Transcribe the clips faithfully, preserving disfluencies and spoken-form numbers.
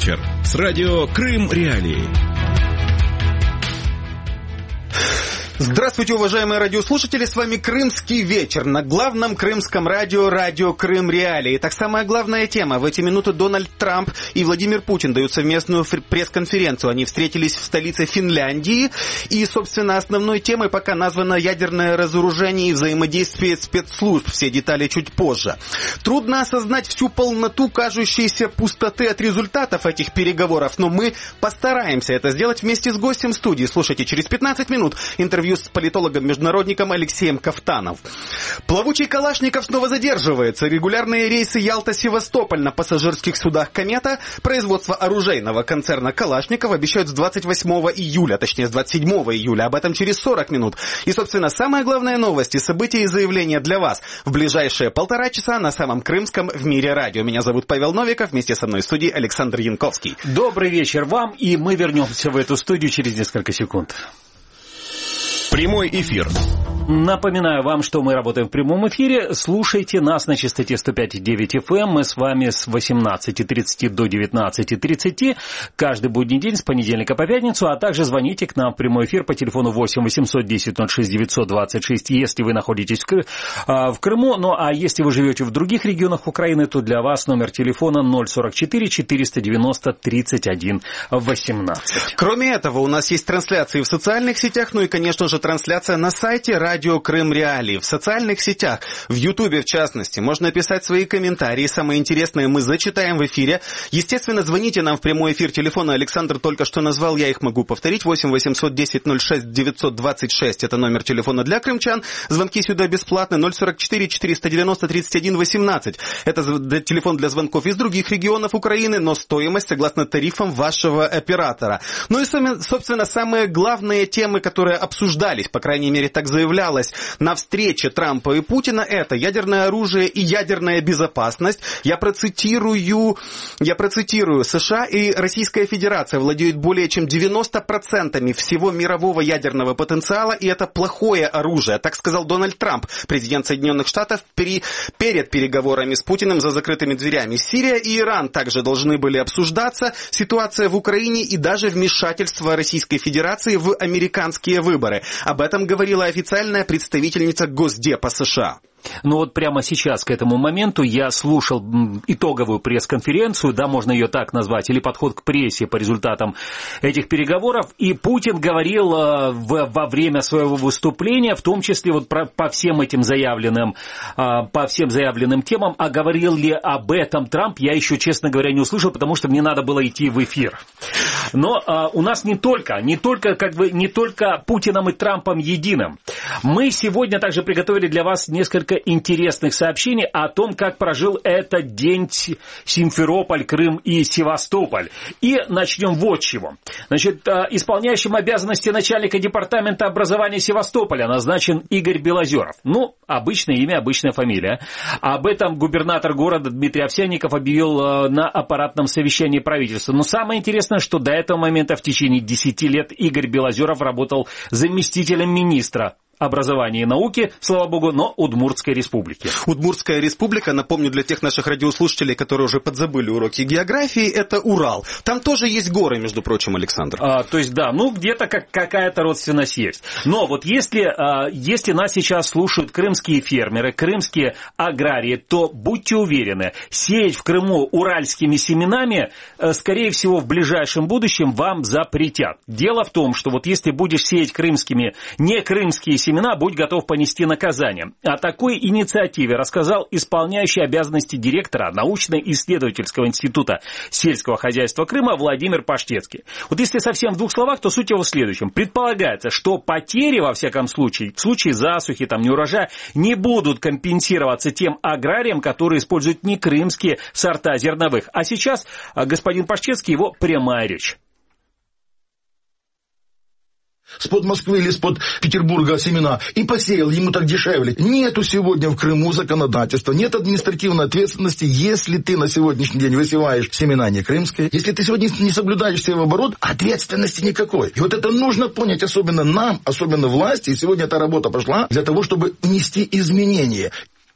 вечер» с радио «Крым Реалии». Здравствуйте, уважаемые радиослушатели, с вами «Крымский вечер» на главном крымском радио, радио «Крым Реалии». Итак, самая главная тема. В эти минуты Дональд Трамп и Владимир Путин дают совместную пресс-конференцию. Они встретились в столице Финляндии. И, собственно, основной темой пока названо ядерное разоружение и взаимодействие спецслужб. Все детали чуть позже. Трудно осознать всю полноту кажущейся пустоты от результатов этих переговоров, но мы постараемся это сделать вместе с гостем студии. Слушайте, через пятнадцать минут интервью с политологом-международником Алексеем Кафтанов. Плавучий Калашников снова задерживается. Регулярные рейсы Ялта-Севастополь на пассажирских судах «Комета» производства оружейного концерна Калашников обещают с двадцать восьмого июля, точнее с двадцать седьмого июля. Об этом через сорок минут. И, собственно, самая главная новость, события и заявления для вас в ближайшие полтора часа на самом крымском в мире радио. Меня зовут Павел Новиков, вместе со мной в студии Александр Янковский. Добрый вечер вам, и мы вернемся в эту студию через несколько секунд. Прямой эфир. Напоминаю вам, что мы работаем в прямом эфире. Слушайте нас на частоте сто пять и девять эф эм. Мы с вами с восемнадцати тридцати до девятнадцати тридцати каждый будний день с понедельника по пятницу, а также звоните к нам в прямой эфир по телефону восемь восемьсот десять ноль шесть девятьсот двадцать шесть, если вы находитесь в, Кры... в Крыму. Ну а если вы живете в других регионах Украины, то для вас номер телефона ноль сорок четыре четыреста девяносто тридцать один восемнадцать. Кроме этого, у нас есть трансляции в социальных сетях, ну и, конечно же, трансляция на сайте радио «Крым Реалии». В социальных сетях, в Ютубе в частности, можно писать свои комментарии. Самое интересное мы зачитаем в эфире. Естественно, звоните нам в прямой эфир. Телефоны Александр только что назвал, я их могу повторить. восемь восемьсот десять ноль шесть девятьсот двадцать шесть. Это номер телефона для крымчан. Звонки сюда бесплатны. ноль сорок четыре четыреста девяносто тридцать один восемнадцать. Это телефон для звонков из других регионов Украины, но стоимость согласно тарифам вашего оператора. Ну и, собственно, самые главные темы, которые обсуждались, по крайней мере, так заявлялось на встрече Трампа и Путина, это ядерное оружие и ядерная безопасность. Я процитирую, я процитирую. США и Российская Федерация владеют более чем девяносто процентов всего мирового ядерного потенциала, и это плохое оружие. Так сказал Дональд Трамп, президент Соединенных Штатов, при, перед переговорами с Путиным за закрытыми дверями. Сирия и Иран также должны были обсуждаться, ситуация в Украине и даже вмешательство Российской Федерации в американские выборы. Об этом говорила официальная представительница Госдепа США. Ну вот прямо сейчас, к этому моменту, я слушал итоговую пресс-конференцию, да, можно ее так назвать, или подход к прессе по результатам этих переговоров, и Путин говорил э, в, во время своего выступления, в том числе вот про, по всем этим заявленным, э, по всем заявленным темам, а говорил ли об этом Трамп, я еще, честно говоря, не услышал, потому что мне надо было идти в эфир. Но э, у нас не только, не только, как бы, не только Путиным и Трампом единым. Мы сегодня также приготовили для вас несколько интересных сообщений о том, как прожил этот день Симферополь, Крым и Севастополь. И начнем вот с чего. Значит, исполняющим обязанности начальника департамента образования Севастополя назначен Игорь Белозеров. Ну, обычное имя, обычная фамилия. Об этом губернатор города Дмитрий Овсянников объявил на аппаратном совещании правительства. Но самое интересное, что до этого момента в течение десяти лет Игорь Белозеров работал заместителем министра образования и науки, слава богу, но Удмуртской республики. Удмуртская республика, напомню для тех наших радиослушателей, которые уже подзабыли уроки географии, это Урал. Там тоже есть горы, между прочим, Александр. А, то есть, да, ну где-то как, какая-то родственность есть. Но вот если, а, если нас сейчас слушают крымские фермеры, крымские аграрии, то будьте уверены, сеять в Крыму уральскими семенами, а, скорее всего, в ближайшем будущем вам запретят. Дело в том, что вот если будешь сеять крымскими, не крымские семена, будь готов понести наказание. О такой инициативе рассказал исполняющий обязанности директора научно-исследовательского института сельского хозяйства Крыма Владимир Паштецкий. Вот если совсем в двух словах, то суть его в следующем. Предполагается, что потери, во всяком случае, в случае засухи, там, неурожая, не будут компенсироваться тем аграриям, которые используют не крымские сорта зерновых. А сейчас господин Паштецкий, его прямая речь. с-под Москвы или с-под Петербурга семена и посеял, ему так дешевле. Нету сегодня в Крыму законодательства, нет административной ответственности, если ты на сегодняшний день высеваешь семена не крымские, если ты сегодня не соблюдаешь севооборот, ответственности никакой. И вот это нужно понять, особенно нам, особенно власти, и сегодня эта работа пошла для того, чтобы внести изменения.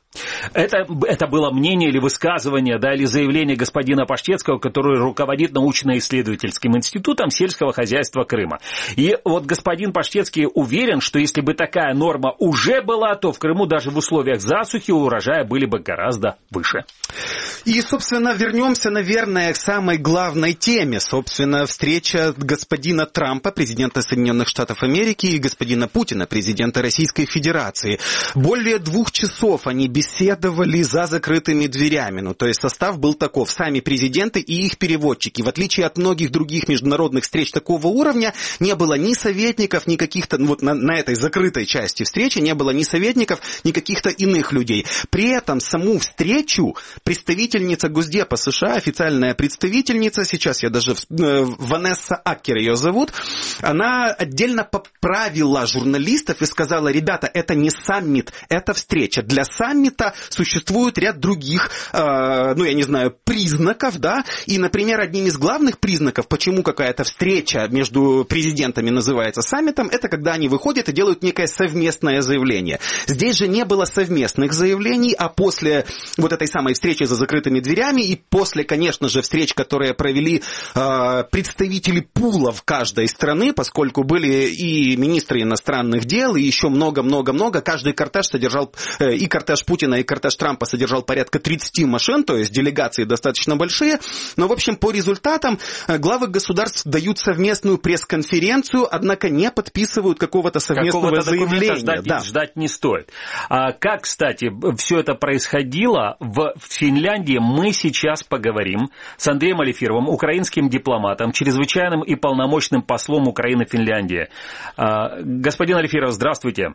Это, это было мнение или высказывание, да, или заявление господина Паштецкого, который руководит научно-исследовательским институтом сельского хозяйства Крыма. И вот господин Паштецкий уверен, что если бы такая норма уже была, то в Крыму даже в условиях засухи урожая были бы гораздо выше. И, собственно, вернемся, наверное, к самой главной теме. Собственно, встреча господина Трампа, президента Соединенных Штатов Америки, и господина Путина, президента Российской Федерации. Более двух часов они беседовали за закрытыми дверями. Ну, то есть состав был таков. Сами президенты и их переводчики. В отличие от многих других международных встреч такого уровня, не было ни советников, ни каких-то... Вот на, на этой закрытой части встречи не было ни советников, ни каких-то иных людей. При этом саму встречу представительница Госдепа США, официальная представительница, сейчас я даже... Ванесса Аккер ее зовут, она отдельно поправила журналистов и сказала: ребята, это не саммит, это встреча. Для саммита существует ряд других, э, ну, я не знаю, признаков, да, и, например, одним из главных признаков, почему какая-то встреча между президентами называется саммитом, это когда они выходят и делают некое совместное заявление. Здесь же не было совместных заявлений, а после вот этой самой встречи за закрытыми дверями и после, конечно же, встреч, которые провели э, представители пулов каждой страны, поскольку были и министры иностранных дел, и еще много-много-много, каждый кортеж содержал э, и кортеж Путина, и кортеж Трампа содержал порядка тридцать машин, то есть делегации достаточно большие. Но, в общем, по результатам главы государств дают совместную пресс-конференцию, однако не подписывают какого-то совместного какого-то заявления. Ждать, да. ждать не стоит. А как, кстати, все это происходило в Финляндии, мы сейчас поговорим с Андреем Алифировым, украинским дипломатом, чрезвычайным и полномочным послом Украины в Финляндии. А, господин Алифиров, здравствуйте.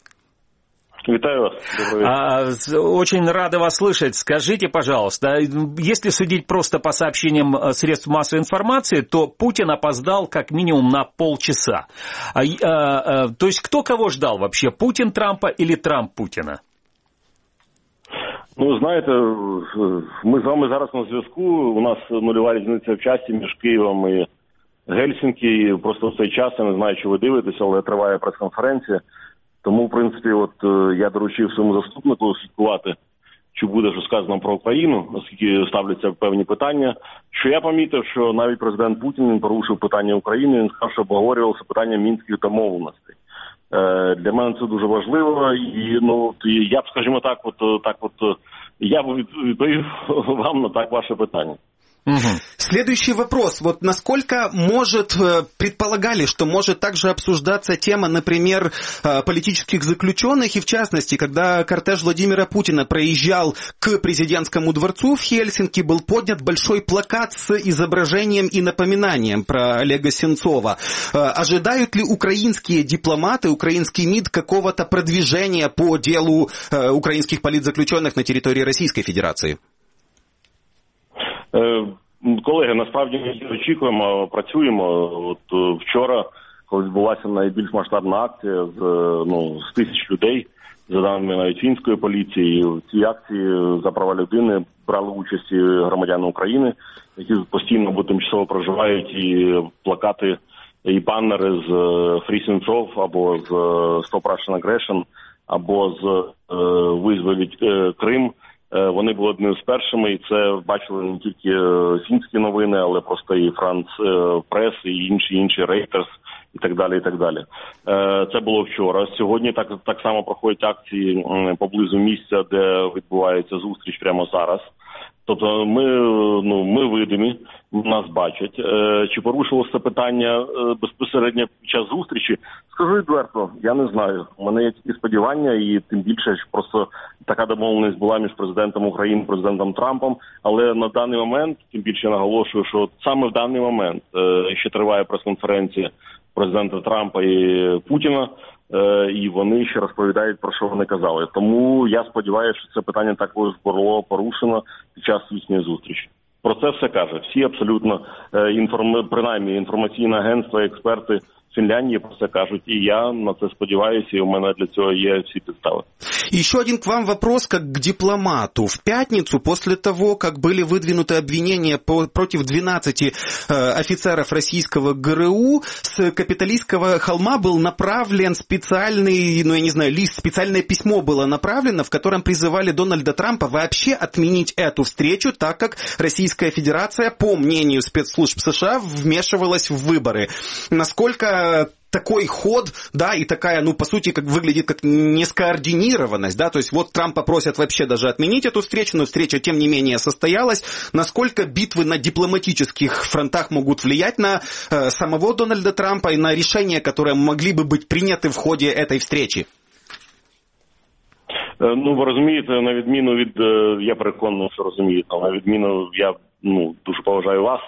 Витаю вас. А, очень рада вас слышать. Скажите, пожалуйста, если судить просто по сообщениям средств массовой информации, то Путин опоздал как минимум на полчаса. А, а, а, то есть кто кого ждал вообще? Путин Трампа или Трамп Путина? Ну, знаєте, ми з вами зараз на зв'язку. У нас нульова різниця в часі між Києвом і Гельсінкі. І просто в цей час, я не знаю, чи ви дивитеся, але триває прес-конференція. Тому, в принципі, от я доручив своєму заступнику слідкувати, що буде що сказано про Україну, оскільки ставляться певні питання. Що я помітив, що навіть президент Путін він порушив питання України, він сказав, що обговорювалося питання мінських домовленостей. Для мене це дуже важливо, і ну я б, скажімо так, от так, от я б відповів вам на так ваше питання. Угу. Следующий вопрос. Вот насколько может, предполагали, что может также обсуждаться тема, например, политических заключенных, и в частности, когда кортеж Владимира Путина проезжал к президентскому дворцу в Хельсинки, был поднят большой плакат с изображением и напоминанием про Олега Сенцова. Ожидают ли украинские дипломаты, украинский МИД какого-то продвижения по делу украинских политзаключенных на территории Российской Федерации? Колеги, насправді ми очікуємо, працюємо. От вчора, коли відбулася найбільш масштабна акція з, ну, з тисяч людей, за даними навіть фінської поліції, в цій акції за права людини брали участь громадяни України, які постійно або тимчасово проживають, і плакати, і баннери з Free Sentsov, або з Stop Russian Aggression, або з «Визволіть Крим». Вони були одними з першими, і це бачили не тільки фінські новини, але просто і Франц Прес, і інші, інші Рейтерс, і так далі, і так далі. Це було вчора. Сьогодні так, так само проходять акції поблизу місця, де відбувається зустріч прямо зараз. Тобто ми, ну, ми видимі, нас бачать. Чи порушилося питання безпосередньо під час зустрічі? Скажу відверто, я не знаю. У мене є такі сподівання, і тим більше, що просто така домовленість була між президентом України і президентом Трампом. Але на даний момент, тим більше я наголошую, що саме в даний момент ще триває прес-конференція президента Трампа і Путіна, і вони ще розповідають, про що вони казали. Тому я сподіваюся, що це питання також було порушено під час їхньої зустрічі. Про це все каже. Всі абсолютно, інформ... принаймні, інформаційне агентство, експерти Фінляндії про це кажуть. І я на це сподіваюся, і у мене для цього є всі підстави. Еще один к вам вопрос, как к дипломату. В пятницу, после того, как были выдвинуты обвинения по, против двенадцати э, офицеров российского ГРУ, с Капитолийского холма был направлен специальный, ну я не знаю, лист, специальное письмо было направлено, в котором призывали Дональда Трампа вообще отменить эту встречу, так как Российская Федерация, по мнению спецслужб США, вмешивалась в выборы. Насколько такой ход, да, и такая, ну, по сути, как выглядит как нескоординированность, да, то есть вот Трампа просят вообще даже отменить эту встречу, но встреча, тем не менее, состоялась. Насколько битвы на дипломатических фронтах могут влиять на э, самого Дональда Трампа и на решения, которые могли бы быть приняты в ходе этой встречи? Ну, ви розумієте, на відміну від, я переконаний, що розумієте, на відміну, я, ну, дуже поважаю вас,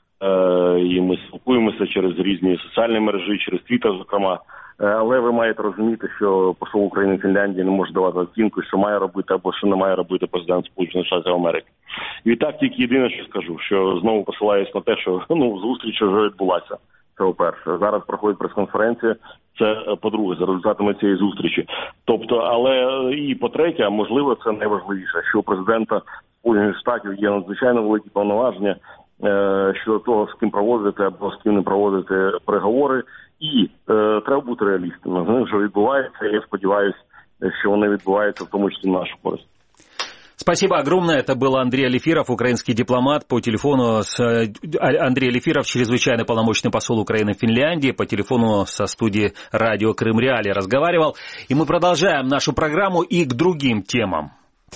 і ми спілкуємося через різні соціальні мережі, через Твіттер, зокрема. Але ви маєте розуміти, що посол України в Фінляндії не може давати оцінку, що має робити або що не має робити президент Сполучених Штатів Америки. І так тільки єдине, що скажу, що знову посилаюсь на те, що, ну, зустріч вже відбулася. Це по-перше. Зараз проходить прес-конференція. Це, по-друге, за результатами цієї зустрічі. Тобто, але і по-третє, можливо, це найважливіше, що у президента Сполучених Штатів є надзвичайно великі повноваження щодо того, з ким проводити або з ким не проводити переговори. І е, треба бути реалістами. З ним вже відбувається, я сподіваюся, що вони відбуваються в тому числі в нашу користь. Спасибо огромное. Это был Андрей Алифиров, украинский дипломат. По телефону с... Андрей Алифиров, чрезвычайный полномочный посол Украины в Финляндии, по телефону со студии радио Крым Реалии разговаривал. И мы продолжаем нашу программу и к другим темам.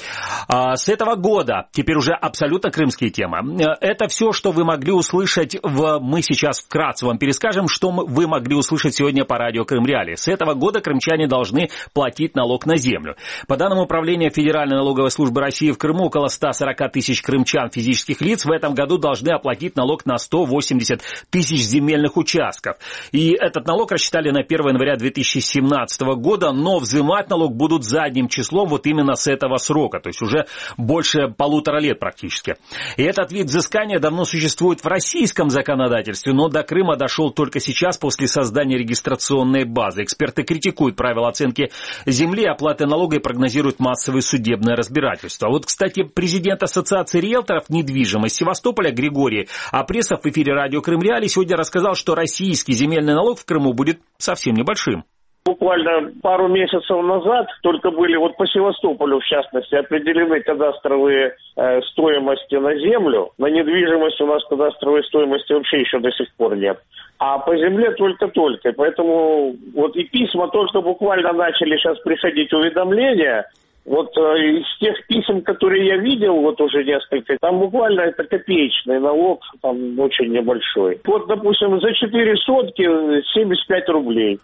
С этого года, теперь уже абсолютно крымские темы, это все, что вы могли услышать, в... мы сейчас вкратце вам перескажем, что вы могли услышать сегодня по радио Крым Реалии. С этого года крымчане должны платить налог на землю. По данным Управления Федеральной налоговой службы России в Крыму, около ста сорока тысяч крымчан физических лиц в этом году должны оплатить налог на сто восемьдесят тысяч земельных участков. И этот налог рассчитали на первое января две тысячи семнадцатого года, но взимать налог будут задним числом вот именно с этого срока. То есть уже больше полутора лет практически. И этот вид взыскания давно существует в российском законодательстве, но до Крыма дошел только сейчас после создания регистрационной базы. Эксперты критикуют правила оценки земли, оплаты налога и прогнозируют массовое судебное разбирательство. А вот, кстати, президент Ассоциации риэлторов недвижимости Севастополя Григорий Апресов в эфире радио Крым Реалии сегодня рассказал, что российский земельный налог в Крыму будет совсем небольшим. Буквально пару месяцев назад только были вот по Севастополю, в частности, определены кадастровые э, стоимости на землю. На недвижимость у нас кадастровой стоимости вообще еще до сих пор нет. А по земле только-только. Поэтому вот и письма только буквально начали сейчас приходить уведомления. Вот э, из тех писем, которые я видел, вот уже несколько, там буквально это копеечный налог, там очень небольшой. Вот, допустим, за четыре сотки семьдесят пять рублей.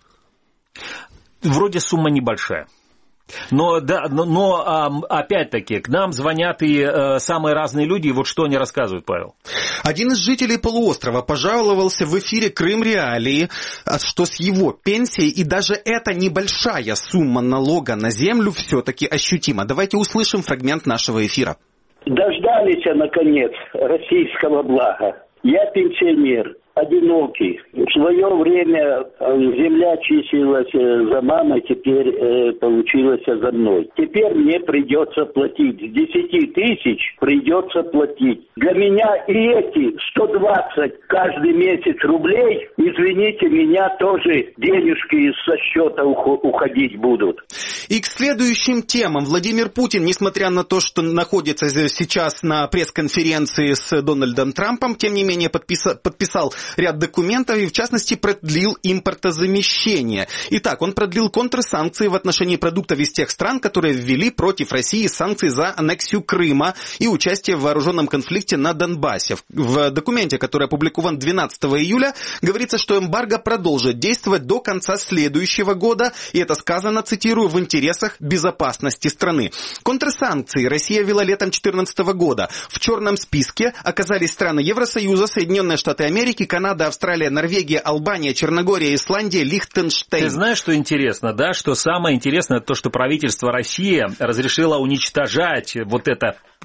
Вроде сумма небольшая. Но, да, но, но опять-таки, к нам звонят и э, самые разные люди, и вот что они рассказывают, Павел. Один из жителей полуострова пожаловался в эфире Крым Реалии, что с его пенсией и даже эта небольшая сумма налога на землю все-таки ощутима. Давайте услышим фрагмент нашего эфира. Дождались, наконец, российского блага. Я пенсионер, одинокий. В свое время земля числилась за мамой, теперь э, получилась за мной. Теперь мне придется платить. С десяти тысяч придется платить. Для меня и эти сто двадцать каждый месяц рублей, извините, меня тоже денежки со счета уходить будут. И к следующим темам. Владимир Путин, несмотря на то, что находится сейчас на пресс-конференции с Дональдом Трампом, тем не менее подписал, подписал ряд документов и, в частности, продлил импортозамещение. Итак, он продлил контрсанкции в отношении продуктов из тех стран, которые ввели против России санкции за аннексию Крыма и участие в вооруженном конфликте на Донбассе. В документе, который опубликован двенадцатого июля, говорится, что эмбарго продолжит действовать до конца следующего года, и это сказано, цитирую, в интересах безопасности страны. Контрсанкции Россия ввела летом две тысячи четырнадцатого года. В черном списке оказались страны Евросоюза, Соединенные Штаты Америки, Канада, Австралия, Норвегия, Албания, Черногория, Исландия, Лихтенштейн. Ты знаешь, что интересно, да? Что самое интересное, то, что правительство России разрешило уничтожать вот это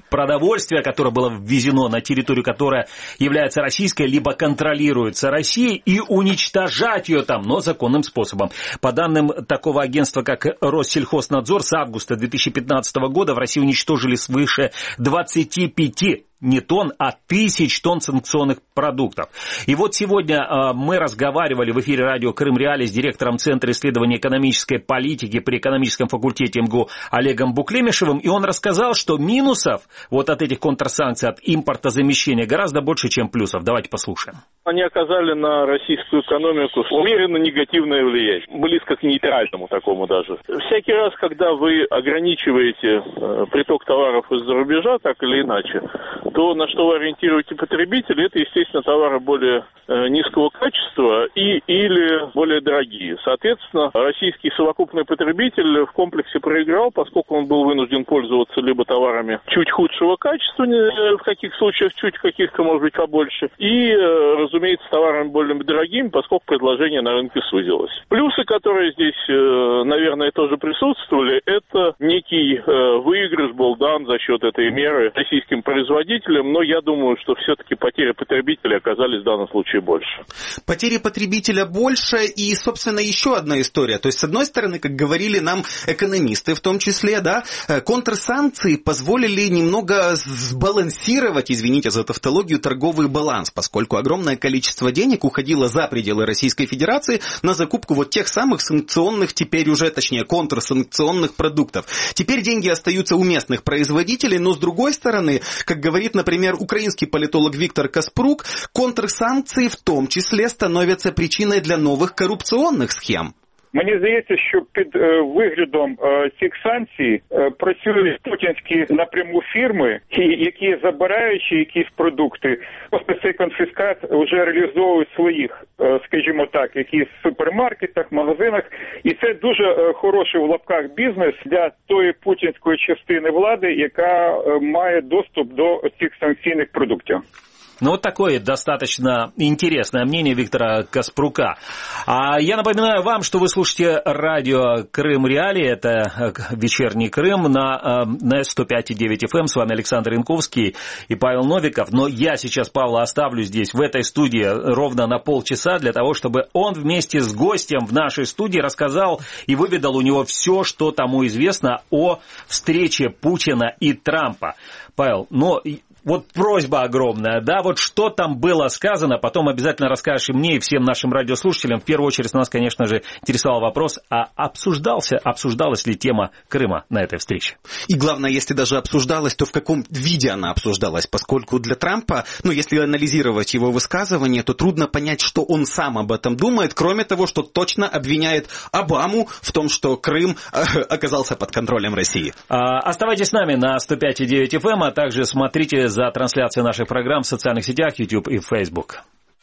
продовольствие, которое было ввезено на территорию, которая является российской, либо контролируется Россией, и уничтожать ее там, но законным способом. По данным такого агентства, как Россельхознадзор, с августа две тысячи пятнадцатого года в России уничтожили свыше двадцати пяти не тонн, а тысяч тонн санкционных продуктов. И вот сегодня э, мы разговаривали в эфире радио Крым Реалии с директором Центра исследования экономической политики при экономическом факультете МГУ Олегом Буклемишевым, и он рассказал, что минусов вот от этих контрсанкций, от импортозамещения гораздо больше, чем плюсов. Давайте послушаем. Они оказали на российскую экономику умеренно негативное влияние, близко к нейтральному такому даже. Всякий раз, когда вы ограничиваете э, приток товаров из-за рубежа, так или иначе, то, на что вы ориентируете потребителей, это, естественно, товары более э, низкого качества и или более дорогие. Соответственно, российский совокупный потребитель в комплексе проиграл, поскольку он был вынужден пользоваться либо товарами чуть худшего качества, в каких случаях чуть, в каких-то, может быть, побольше, и, э, разумеется, товарами более дорогими, поскольку предложение на рынке сузилось. Плюсы, которые здесь, э, наверное, тоже присутствовали, это некий э, выигрыш был дан за счет этой меры российским производителям, но я думаю, что все-таки потери потребителей оказались в данном случае больше. Потери потребителя больше, и, собственно, еще одна история. То есть, с одной стороны, как говорили нам экономисты, в том числе, да, контрсанкции позволили немного сбалансировать, извините за тавтологию, торговый баланс, поскольку огромное количество денег уходило за пределы Российской Федерации на закупку вот тех самых санкционных, теперь уже, точнее, контрсанкционных продуктов. Теперь деньги остаются у местных производителей, но, с другой стороны, как говорит, например, украинский политолог Виктор Каспрук, контрсанкции в том числе становятся причиной для новых коррупционных схем. Мені здається, що під е, виглядом е, цих санкцій е, працюють путінські напряму фірми, які, забираючи якісь продукти, просто цей конфіскат вже реалізовують в своїх, е, скажімо так, якісь супермаркетах, магазинах. І це дуже е, хороший в лапках бізнес для тої путінської частини влади, яка е, має доступ до цих санкційних продуктів. Ну, вот такое достаточно интересное мнение Виктора Каспрука. А я напоминаю вам, что вы слушаете радио Крым Реалии, это вечерний Крым на, на сто пять и девять эф эм. С вами Александр Янковский и Павел Новиков. Но я сейчас Павла оставлю здесь, в этой студии, ровно на полчаса, для того, чтобы он вместе с гостем в нашей студии рассказал и выведал у него все, что тому известно о встрече Путина и Трампа. Павел, ну... Вот просьба огромная, да, вот что там было сказано, потом обязательно расскажешь и мне, и всем нашим радиослушателям. В первую очередь нас, конечно же, интересовал вопрос, а обсуждался, обсуждалась ли тема Крыма на этой встрече? И главное, если даже обсуждалась, то в каком виде она обсуждалась, поскольку для Трампа, ну, если анализировать его высказывания, то трудно понять, что он сам об этом думает, кроме того, что точно обвиняет Обаму в том, что Крым оказался под контролем России. А, оставайтесь с нами на сто пять и девять эф эм, а также смотрите за трансляцией наших программ в социальных сетях YouTube и Facebook.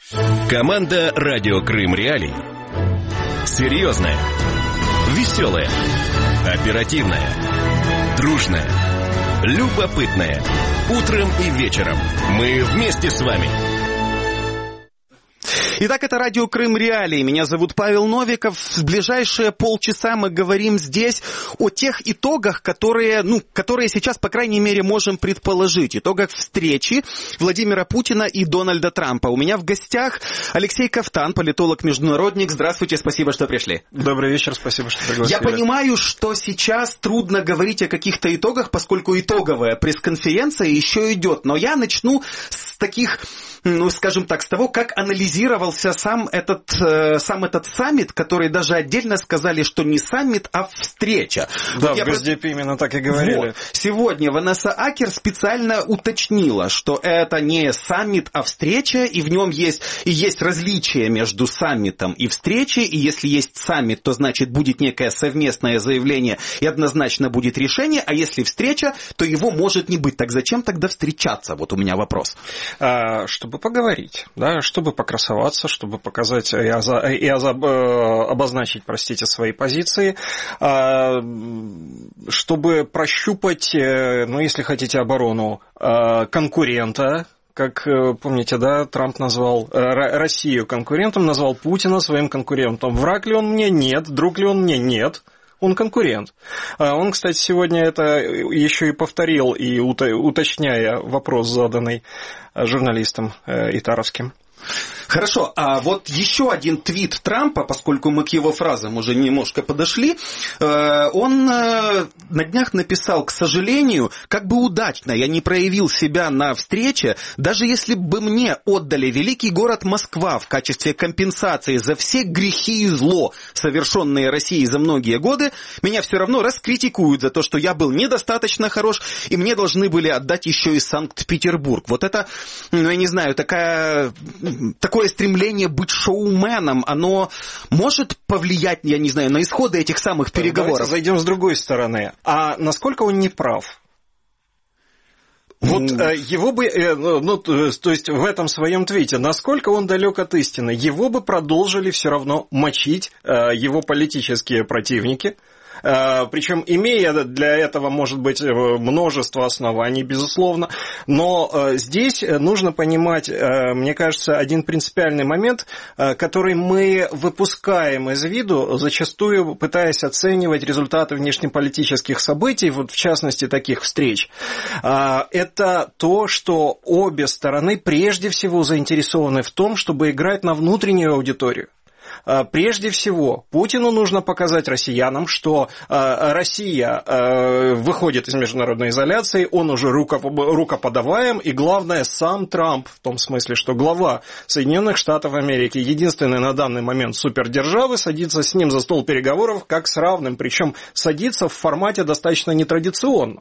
Команда «Радио Крым Реалии». Серьезная, веселая, оперативная, дружная, любопытная. Утром и вечером мы вместе с вами. Итак, это радио Крым Реалии. Меня зовут Павел Новиков. В ближайшие полчаса мы говорим здесь о тех итогах, которые, ну, которые сейчас, по крайней мере, можем предположить. Итогах встречи Владимира Путина и Дональда Трампа. У меня в гостях Алексей Ковтан, политолог-международник. Здравствуйте, спасибо, что пришли. Добрый вечер, спасибо, что пригласили. Я понимаю, что сейчас трудно говорить о каких-то итогах, поскольку итоговая пресс-конференция еще идет. Но я начну с таких, ну, скажем так, с того, как анализировался сам этот, э, сам этот саммит, который даже отдельно сказали, что не саммит, а встреча. Да, вот в Госдепе просто... именно так и говорили. Вот. Сегодня Ванесса Акер специально уточнила, что это не саммит, а встреча, и в нем есть, и есть различия между саммитом и встречей, и если есть саммит, то значит будет некое совместное заявление, и однозначно будет решение, а если встреча, то его может не быть. Так зачем тогда встречаться? Вот у меня вопрос. А, чтобы поговорить, да, чтобы покрасоваться, чтобы показать и, оза, и оза, обозначить, простите, свои позиции, а, чтобы прощупать, ну, если хотите, оборону конкурента. Как помните, да, Трамп назвал Россию конкурентом, назвал Путина своим конкурентом. Враг ли он мне? Нет. Друг ли он мне? Нет. он конкурент. Он, кстати, сегодня это еще и повторил, и уточняя вопрос, заданный журналистом итаровским. Хорошо, а вот еще один твит Трампа, поскольку мы к его фразам уже немножко подошли, он на днях написал: к сожалению, как бы удачно я не проявил себя на встрече, даже если бы мне отдали великий город Москва в качестве компенсации за все грехи и зло, совершенные Россией за многие годы, меня все равно раскритикуют за то, что я был недостаточно хорош, и мне должны были отдать еще и Санкт-Петербург. Вот это, ну, я не знаю, такая... Такое стремление быть шоуменом, оно может повлиять, я не знаю, на исходы этих самых переговоров? Давайте зайдем с другой стороны. А насколько он не прав? Вот mm. его бы, ну, то есть в этом своем твите, насколько он далек от истины, его бы продолжили все равно мочить его политические противники. Причем имея для этого, может быть, множество оснований, безусловно, но здесь нужно понимать, мне кажется, один принципиальный момент, который мы выпускаем из виду, зачастую пытаясь оценивать результаты внешнеполитических событий, вот в частности таких встреч. Это то, что обе стороны прежде всего заинтересованы в том, чтобы играть на внутреннюю аудиторию. Прежде всего, Путину нужно показать россиянам, что Россия выходит из международной изоляции, он уже рукоподаваем, и главное, сам Трамп, в том смысле, что глава Соединенных Штатов Америки, единственный на данный момент супердержавы, садится с ним за стол переговоров как с равным, причем садится в формате достаточно нетрадиционно.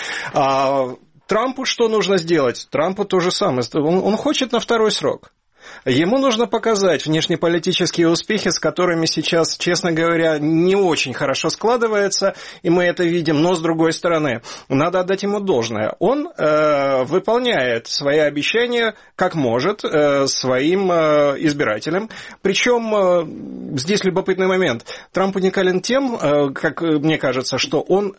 Трампу что нужно сделать? Трампу то же самое. Он, он хочет на второй срок. Ему нужно показать внешнеполитические успехи, с которыми сейчас, честно говоря, не очень хорошо складывается, и мы это видим, но с другой стороны, надо отдать ему должное. Он э, выполняет свои обещания как может э, своим э, избирателям, причем э, здесь любопытный момент. Трамп уникален тем, э, как мне кажется, что он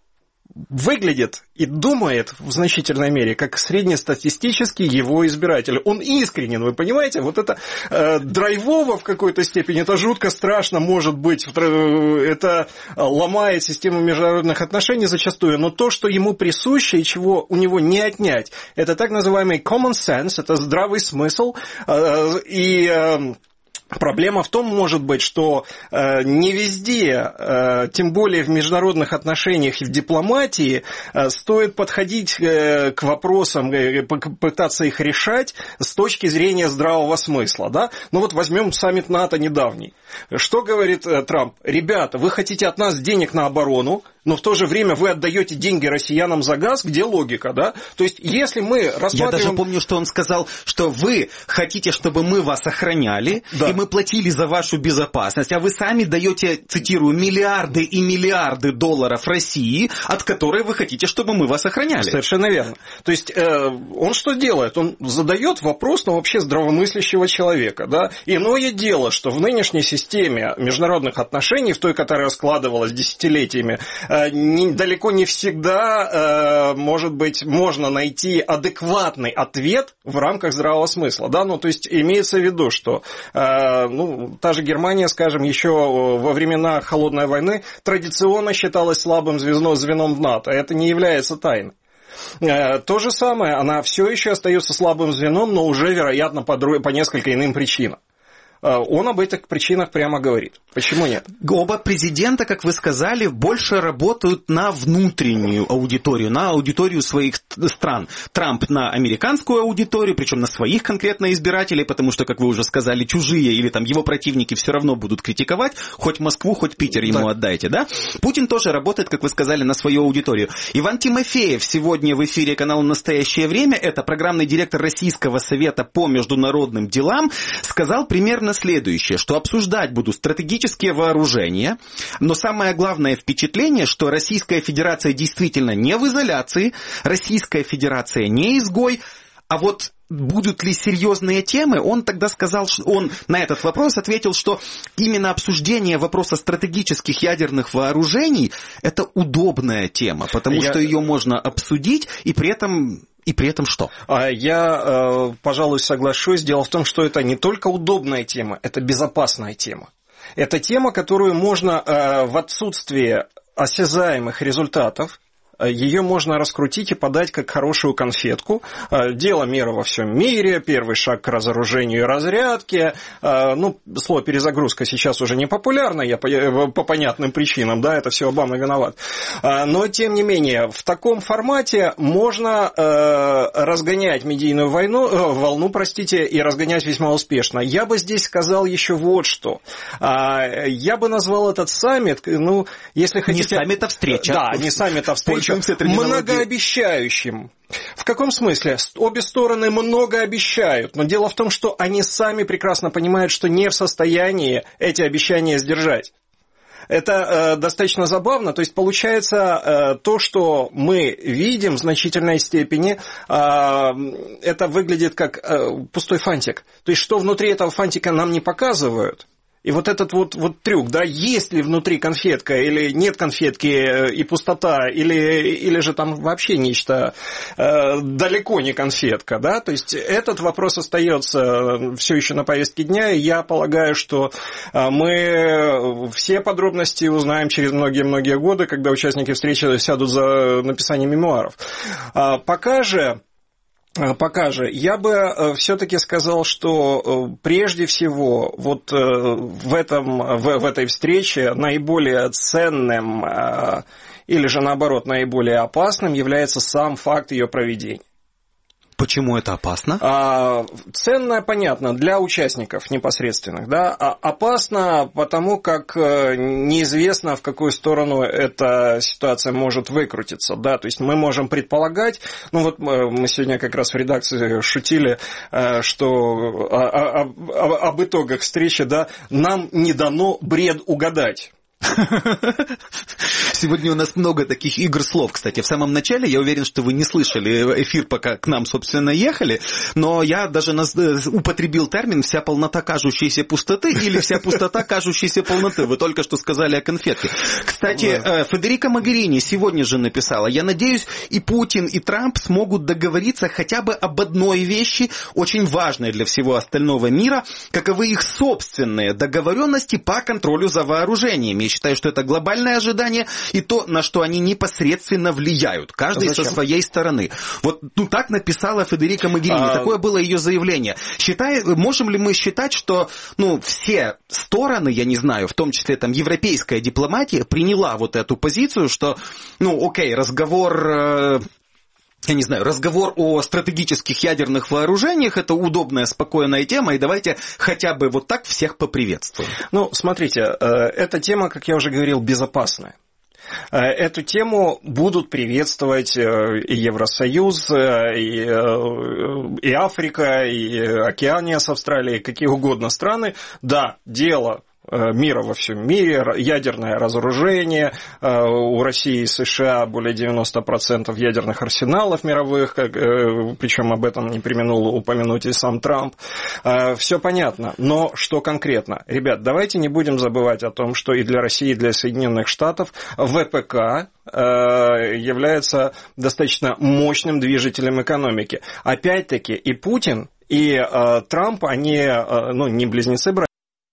выглядит и думает в значительной мере как среднестатистический его избиратель. Он искренен, вы понимаете? Вот это э, драйвово в какой-то степени, это жутко страшно может быть, это ломает систему международных отношений зачастую, но то, что ему присуще и чего у него не отнять, это так называемый common sense, это здравый смысл, э, и... Э, Проблема в том, может быть, что э, не везде, э, тем более в международных отношениях и в дипломатии, э, стоит подходить э, к вопросам, э, пытаться их решать с точки зрения здравого смысла. Да? Ну вот возьмем саммит НАТО недавний. Что говорит э, Трамп? Ребята, вы хотите от нас денег на оборону, но в то же время вы отдаете деньги россиянам за газ, где логика, да? То есть, если мы рассматриваем... Я даже помню, что он сказал, что вы хотите, чтобы мы вас охраняли, да. И мы платили за вашу безопасность, а вы сами даете, цитирую, миллиарды и миллиарды долларов России, от которой вы хотите, чтобы мы вас охраняли. Совершенно верно. То есть, э, он что делает? Он задает вопрос, ну, вообще здравомыслящего человека, да? Иное дело, что в нынешней системе международных отношений, в той, которая складывалась десятилетиями, далеко не всегда, может быть, можно найти адекватный ответ в рамках здравого смысла. Да? Ну, то есть имеется в виду, что ну, та же Германия, скажем, еще во времена Холодной войны традиционно считалась слабым звеном в НАТО. Это не является тайной. То же самое, она все еще остается слабым звеном, но уже, вероятно, по, по несколько иным причинам. Он об этих причинах прямо говорит. Почему нет? Оба президента, как вы сказали, больше работают на внутреннюю аудиторию, на аудиторию своих стран. Трамп на американскую аудиторию, причем на своих конкретно избирателей, потому что, как вы уже сказали, чужие или там его противники все равно будут критиковать, хоть Москву, хоть Питер ему да. отдайте, да? Путин тоже работает, как вы сказали, на свою аудиторию. Иван Тимофеев сегодня в эфире канала «Настоящее время», это программный директор Российского совета по международным делам, сказал примерно следующее, что обсуждать будут стратегические вооружения, но самое главное впечатление, что Российская Федерация действительно не в изоляции, Российская Федерация не изгой, а вот будут ли серьезные темы, он тогда сказал, что он на этот вопрос ответил, что именно обсуждение вопроса стратегических ядерных вооружений – это удобная тема, потому Я... что ее можно обсудить и при этом... И при этом что? Я, пожалуй, соглашусь. Дело в том, что это не только удобная тема, это безопасная тема. Это тема, которую можно э, в отсутствии осязаемых результатов, ее можно раскрутить и подать как хорошую конфетку. Дело мира во всем мире, первый шаг к разоружению и разрядке. Ну, слово перезагрузка сейчас уже не популярно, я по, по понятным причинам, да, это все Обама виноват. Но, тем не менее, в таком формате можно разгонять медийную войну, волну, простите, и разгонять весьма успешно. Я бы здесь сказал еще вот что. Я бы назвал этот саммит, ну, если хотите... Не саммит, а встреча. Да, не саммит, а встреча. Многообещающим. В каком смысле? Обе стороны много обещают, но дело в том, что они сами прекрасно понимают, что не в состоянии эти обещания сдержать. Это э, достаточно забавно, то есть получается э, то, что мы видим в значительной степени, э, это выглядит как э, пустой фантик. То есть что внутри этого фантика нам не показывают. И вот этот вот, вот трюк, да, есть ли внутри конфетка или нет конфетки и пустота, или, или же там вообще нечто э, далеко не конфетка, да, то есть этот вопрос остается все еще на повестке дня, и я полагаю, что мы все подробности узнаем через многие-многие годы, когда участники встречи сядут за написание мемуаров. А пока же... Пока же, я бы все-таки сказал, что прежде всего вот в, этом, в, в этой встрече наиболее ценным или же наоборот наиболее опасным является сам факт ее проведения. Почему это опасно? А, ценно, понятно, для участников непосредственных, да, а опасно, потому как неизвестно, в какую сторону эта ситуация может выкрутиться, да, то есть мы можем предполагать, ну вот мы сегодня как раз в редакции шутили, что об итогах встречи, да, нам не дано бред угадать. Сегодня у нас много таких игр слов, кстати. В самом начале, я уверен, что вы не слышали эфир, пока к нам, собственно, ехали, но я даже употребил термин «вся полнота кажущейся пустоты» или «вся пустота кажущейся полноты». Вы только что сказали о конфетке. Кстати, Федерика Могерини сегодня же написала: «Я надеюсь, и Путин, и Трамп смогут договориться хотя бы об одной вещи, очень важной для всего остального мира, каковы их собственные договоренности по контролю за вооружениями». Я считаю, что это глобальное ожидание и то, на что они непосредственно влияют, каждый Зачем? со своей стороны. Вот ну, так написала Федерика Могерини, а... такое было ее заявление. Считай, можем ли мы считать, что ну, все стороны, я не знаю, в том числе там европейская дипломатия, приняла вот эту позицию, что, ну, окей, разговор... Я не знаю, разговор о стратегических ядерных вооружениях – это удобная, спокойная тема, и давайте хотя бы вот так всех поприветствуем. Ну, смотрите, эта тема, как я уже говорил, безопасная. Эту тему будут приветствовать и Евросоюз, и, и Африка, и Океания с Австралией, какие угодно страны. Да, дело мира во всем мире, ядерное разоружение, у России и США более девяносто процентов ядерных арсеналов мировых, причем об этом не преминул упомянуть и сам Трамп. Все понятно, но что конкретно? Ребят, давайте не будем забывать о том, что и для России, и для Соединенных Штатов ВПК является достаточно мощным движителем экономики. Опять-таки и Путин, и Трамп, они ну, не близнецы-братья,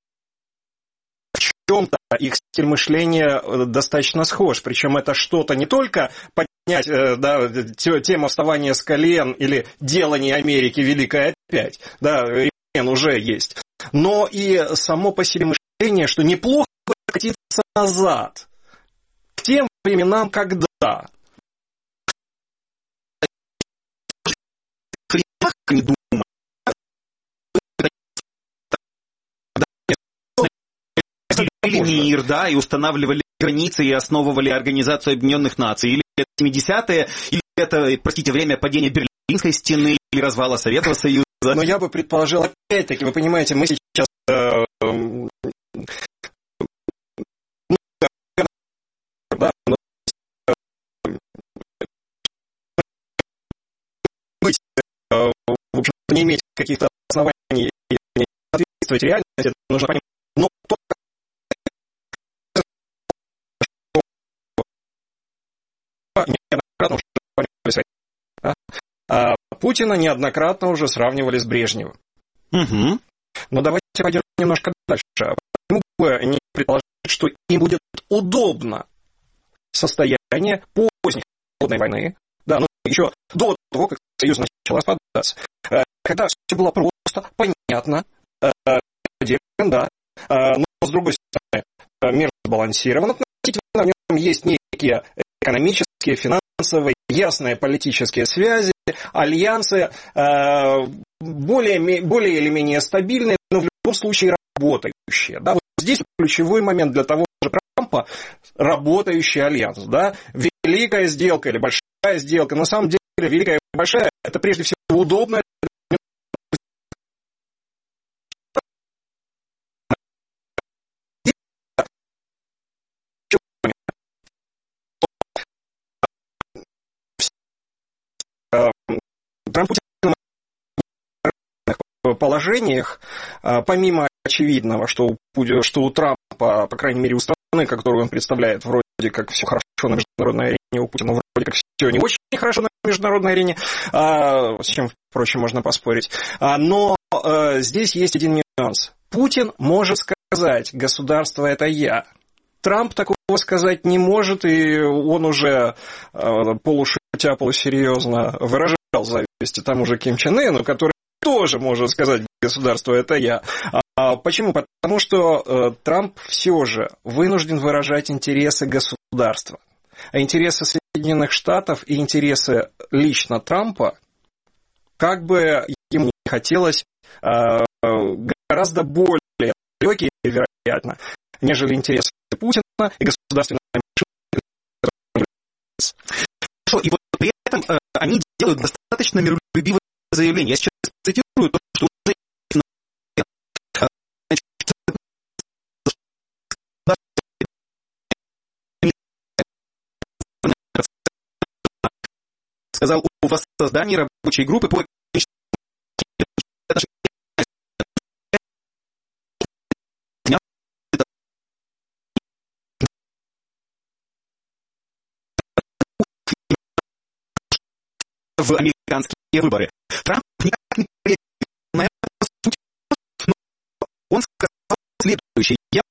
их стиль мышления достаточно схож, причем это что-то не только поднять да, тему вставания с колен или делание Америки великой опять, да, уже есть, но и само по себе мышление, что неплохо бы катиться назад, к тем временам, когда... Не думаю. Мир, да, и устанавливали границы и основывали Организацию Объединенных Наций. Или это семидесятые, или это, простите, время падения Берлинской стены или развала Советского Союза. Но я бы предположил, опять-таки, вы понимаете, мы сейчас... Э, да, но, быть, э, в общем, не иметь каких-то оснований и не соответствовать реальности, нужно понимать. Но неоднократно уже а Путина неоднократно уже сравнивали с Брежневым. Угу. Но давайте пойдем немножко дальше. бы не предположить, что им будет удобно состояние поздней холодной войны, да, ну, еще до того, как Союз начал распадаться, когда все было просто, понятно, да, но, с другой стороны, мир сбалансирован относительно, в нем есть некие экономические, финансовые, ясные политические связи, альянсы, более, более или менее стабильные, но в любом случае работающие. Да? Вот здесь ключевой момент для того же Трампа – работающий альянс. Да? Великая сделка или большая сделка, на самом деле великая и большая – это прежде всего удобно. Трамп в положениях, помимо очевидного, что у, что у Трампа, по крайней мере, у страны, которую он представляет, вроде как все хорошо на международной арене, у Путина вроде как все не очень хорошо на международной арене, с чем, впрочем, можно поспорить. Но здесь есть один нюанс. Путин может сказать: государство – это я. Трамп такого сказать не может, и он уже полушутя, полусерьезно выражал зависти тому же Ким Чен Ыну, который тоже может сказать: государство – это я. А почему? Потому что э, Трамп все же вынужден выражать интересы государства. А интересы Соединенных Штатов и интересы лично Трампа, как бы ему не хотелось, э, гораздо более далекие, вероятно, нежели интересы Путина и государственной машины. Хорошо, и вот при этом э, они делают достаточно миролюбивые заявления. Я сейчас цитирую то, что уже сказал о воссоздании рабочей группы по в американские выборы. Трамп никак не ответил на это, суть, но он сказал следующее. Я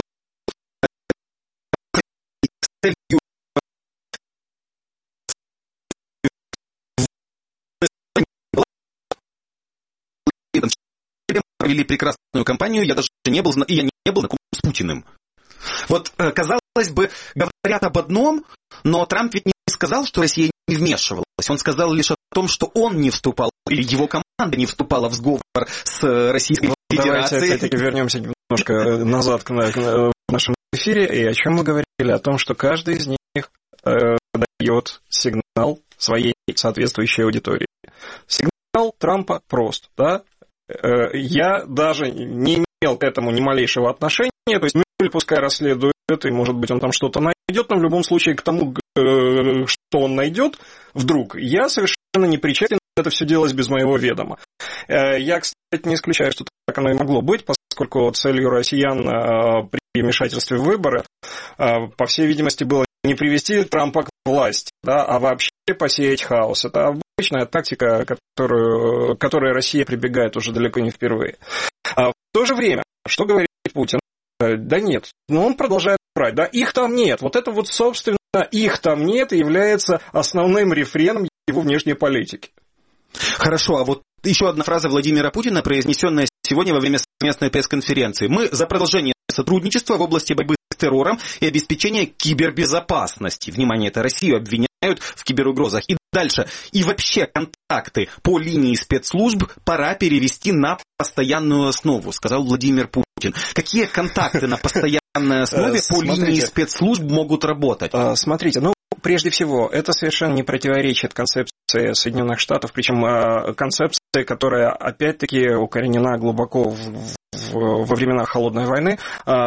провели прекрасную кампанию, я даже не был, я не был знаком с Путиным. Вот, казалось бы, говорят об одном, но Трамп ведь не сказал, что Россия не вмешивалась. Он сказал лишь о том, что он не вступал, или его команда не вступала в сговор с Российской Федерацией. Давайте опять-таки вернемся немножко назад к нашему эфире. И о чем мы говорили? О том, что каждый из них э, дает сигнал своей соответствующей аудитории. Сигнал Трампа прост, да? Э, я даже не имел к этому ни малейшего отношения, то есть, ну, пускай расследует, и, может быть, он там что-то найдет, но в любом случае к тому, что он найдет, вдруг, я совершенно не причастен, это все делалось без моего ведома. Я, кстати, не исключаю, что так оно и могло быть, поскольку целью россиян при вмешательстве в выборы, по всей видимости, было не привести Трампа к власти, да, а вообще посеять хаос. Это обычная тактика, которую, к которой Россия прибегает уже далеко не впервые. А в то же время, что говорит Путин? Да нет, но он продолжает брать, да, их там нет. Вот это вот, собственно, их там нет и является основным рефреном его внешней политики. Хорошо, а вот еще одна фраза Владимира Путина, произнесенная сегодня во время совместной пресс-конференции. Мы за продолжение сотрудничества в области борьбы с террором и обеспечения кибербезопасности. Внимание, это Россию обвиняют в киберугрозах. И дальше. И вообще контакты по линии спецслужб пора перевести на постоянную основу, сказал Владимир Путин. Какие контакты на постоянной основе по линии спецслужб могут работать? Смотрите, ну, прежде всего, это совершенно не противоречит концепции Соединенных Штатов, причем концепции, которая, опять-таки, укоренена глубоко в, в, во времена Холодной войны.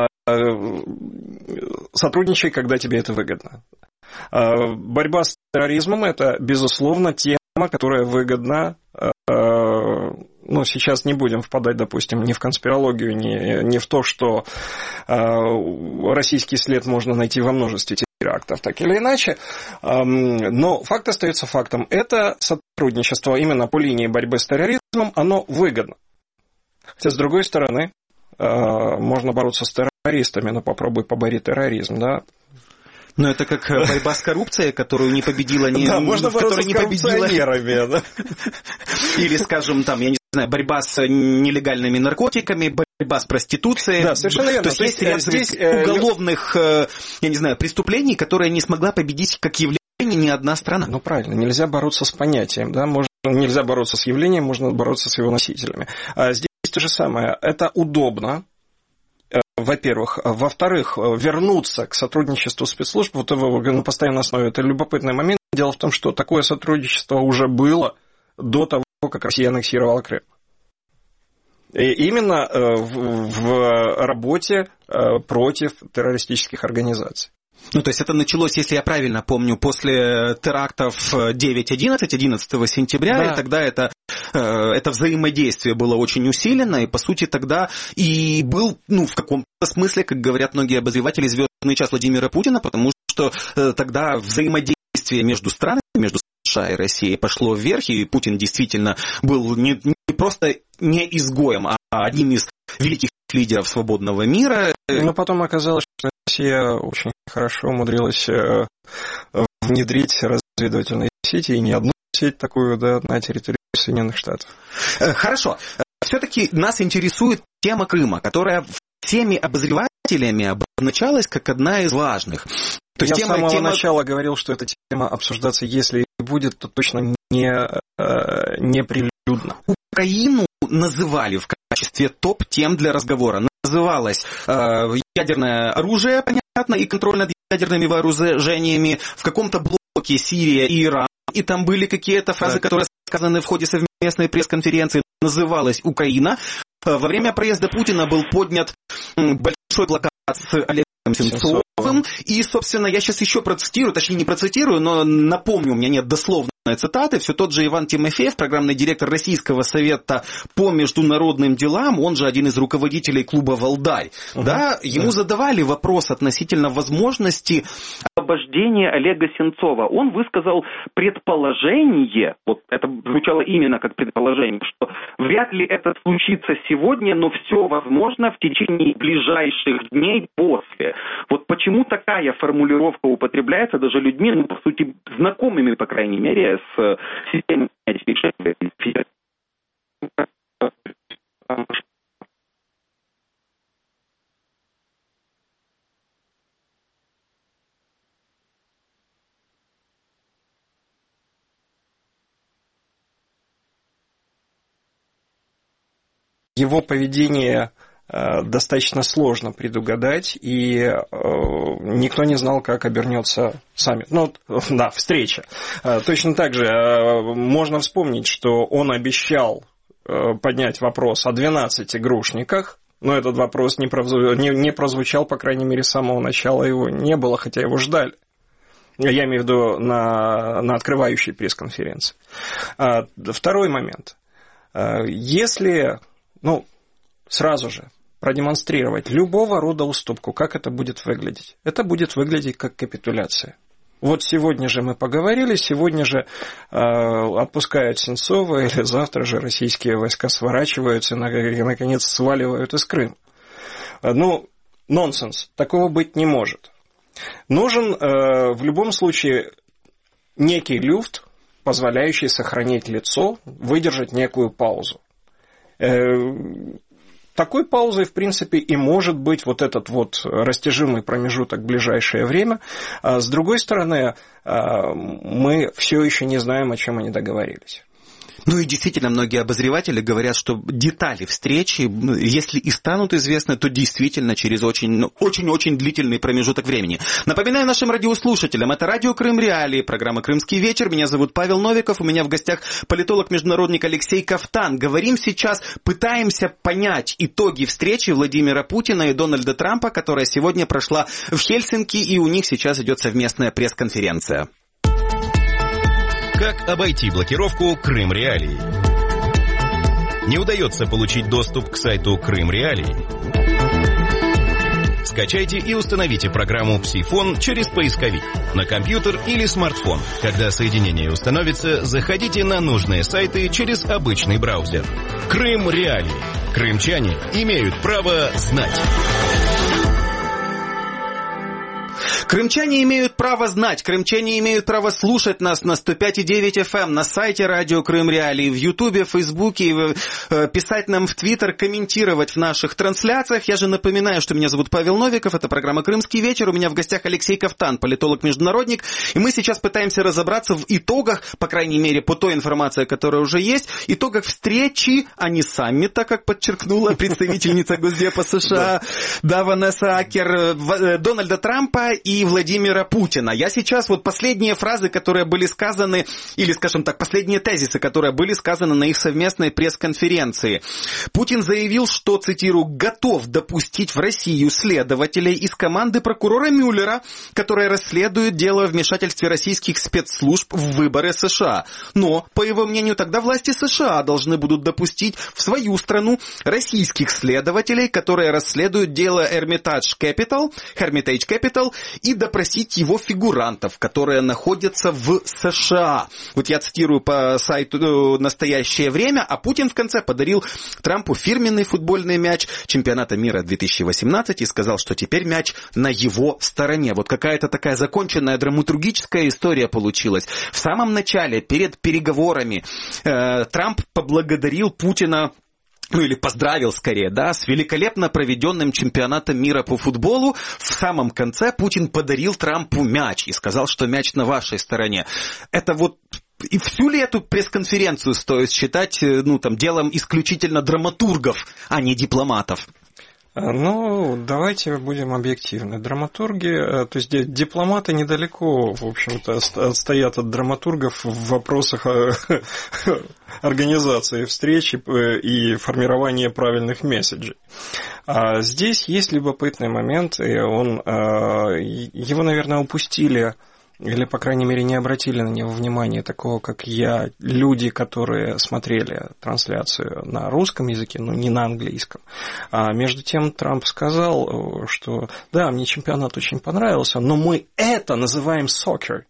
Сотрудничай, когда тебе это выгодно. Борьба с терроризмом – это, безусловно, тема, которая выгодна. Ну, сейчас не будем впадать, допустим, ни в конспирологию, ни, ни в то, что российский след можно найти во множестве терактов, так или иначе. Но факт остается фактом. Это сотрудничество именно по линии борьбы с терроризмом, оно выгодно. Хотя, с другой стороны, можно бороться с террористами, но попробуй побори терроризм, да. Но это как борьба с коррупцией, которую не победила... Не, да, можно бороться с коррупционерами. Да. Или, скажем, там, я не знаю, борьба с нелегальными наркотиками, борьба с проституцией. Да, совершенно верно. То есть есть здесь уголовных, я не знаю, преступлений, которые не смогла победить как явление ни одна страна. Ну, правильно, нельзя бороться с понятием, да, можно, нельзя бороться с явлением, можно бороться с его носителями. А здесь то же самое, это удобно. Во-первых. Во-вторых, вернуться к сотрудничеству спецслужб вот на постоянной основе – это любопытный момент. Дело в том, что такое сотрудничество уже было до того, как Россия аннексировала Крым. И именно в работе против террористических организаций. Ну, то есть это началось, если я правильно помню, после терактов девять одиннадцать, одиннадцатого сентября, да. И тогда это, это взаимодействие было очень усилено, и, по сути, тогда и был, ну, в каком-то смысле, как говорят многие обозреватели, звездный час Владимира Путина, потому что тогда взаимодействие между странами, между США и Россией пошло вверх, и Путин действительно был не, не просто не изгоем, а одним из великих лидеров свободного мира. Но потом оказалось, что Россия очень хорошо умудрилась внедрить разведывательные сети, и не одну сеть такую, да, на территории Соединенных Штатов. Хорошо. Все-таки нас интересует тема Крыма, которая всеми обозревателями обозначалась как одна из важных. То есть Я тема, с самого тема... начала говорил, что эта тема обсуждаться, если будет, то точно не, не прилюдно. Украину называли в качестве топ-тем для разговора. Называлось э, ядерное оружие, понятно, и контроль над ядерными вооружениями, в каком-то блоке Сирия и Иран, и там были какие-то фразы, да. которые сказаны в ходе совместной пресс-конференции. Называлась Украина. Во время проезда Путина был поднят большой плакат с Олегом Сенцовым. И, собственно, я сейчас еще процитирую, точнее не процитирую, но напомню, у меня нет дословной цитаты. Все тот же Иван Тимофеев, программный директор Российского совета по международным делам, он же один из руководителей клуба «Валдай». Uh-huh. Да, ему uh-huh. задавали вопрос относительно возможности освобождения Олега Сенцова. Он высказал предположение, вот это звучало именно как предположение, что вряд ли это случится сегодня, но все возможно в течение ближайших дней после. Вот почему такая формулировка употребляется даже людьми, ну, по сути, знакомыми, по крайней мере, с системой федерации. Его поведение достаточно сложно предугадать, и никто не знал, как обернется саммит. Ну, да, встреча. Точно так же можно вспомнить, что он обещал поднять вопрос о двенадцати грушниках, но этот вопрос не прозвучал, по крайней мере, с самого начала его не было, хотя его ждали. Я имею в виду на, на открывающей пресс-конференции. Второй момент. Если, ну, сразу же продемонстрировать любого рода уступку, как это будет выглядеть? Это будет выглядеть как капитуляция. Вот сегодня же мы поговорили, сегодня же э, отпускают Сенцова, или завтра же российские войска сворачиваются и, наконец, сваливают из Крыма. Ну, нонсенс, такого быть не может. Нужен э, в любом случае некий люфт, позволяющий сохранить лицо, выдержать некую паузу. Э, Такой паузой, в принципе, и может быть вот этот вот растяжимый промежуток в ближайшее время. А с другой стороны, мы все еще не знаем, о чем они договорились. Ну и действительно, многие обозреватели говорят, что детали встречи, если и станут известны, то действительно через очень, очень-очень длительный промежуток времени. Напоминаю нашим радиослушателям, это радио Крым Реалии, программа «Крымский вечер». Меня зовут Павел Новиков, у меня в гостях политолог-международник Алексей Ковтан. Говорим сейчас, пытаемся понять итоги встречи Владимира Путина и Дональда Трампа, которая сегодня прошла в Хельсинки, и у них сейчас идет совместная пресс-конференция. Как обойти блокировку Крым Реалии? Не удается получить доступ к сайту Крым Реалии? Скачайте и установите программу «Псифон» через поисковик на компьютер или смартфон. Когда соединение установится, заходите на нужные сайты через обычный браузер. Крым Реалии. Крымчане имеют право знать. Крымчане имеют право знать, крымчане имеют право слушать нас на сто пять и девять эф эм, на сайте Радио Крым Реалии, в Ютубе, в Фейсбуке, писать нам в Твиттер, комментировать в наших трансляциях. Я же напоминаю, что меня зовут Павел Новиков, это программа «Крымский вечер», у меня в гостях Алексей Ковтан, политолог-международник, и мы сейчас пытаемся разобраться в итогах, по крайней мере, по той информации, которая уже есть, итогах встречи, а не саммита, как подчеркнула представительница Госдепа США, да, Ванесса Акер, Дональда Трампа и Владимира Путина. Я сейчас вот последние фразы, которые были сказаны, или, скажем так, последние тезисы, которые были сказаны на их совместной пресс-конференции. Путин заявил, что, цитирую, готов допустить в Россию следователей из команды прокурора Мюллера, которые расследуют дело о вмешательстве российских спецслужб в выборы США. Но, по его мнению, тогда власти США должны будут допустить в свою страну российских следователей, которые расследуют дело Hermitage Capital, Hermitage Capital, и допросить его фигурантов, которые находятся в США. Вот я цитирую по сайту «Настоящее время», а Путин в конце подарил Трампу фирменный футбольный мяч чемпионата мира две тысячи восемнадцать и сказал, что теперь мяч на его стороне. Вот какая-то такая законченная драматургическая история получилась. В самом начале, перед переговорами, э, Трамп поблагодарил Путина, ну или поздравил скорее, да, с великолепно проведенным чемпионатом мира по футболу. В самом конце Путин подарил Трампу мяч и сказал, что мяч на вашей стороне. Это вот... И всю ли эту пресс-конференцию стоит считать, ну, там, делом исключительно драматургов, а не дипломатов? Ну, давайте будем объективны. Драматурги, то есть дипломаты недалеко, в общем-то, отстоят от драматургов в вопросах организации встречи и формирования правильных месседжей. А здесь есть любопытный момент, и он, его, наверное, упустили, или, по крайней мере, не обратили на него внимания, такого, как я, люди, которые смотрели трансляцию на русском языке, но не на английском. А между тем Трамп сказал, что да, мне чемпионат очень понравился, но мы это называем soccer.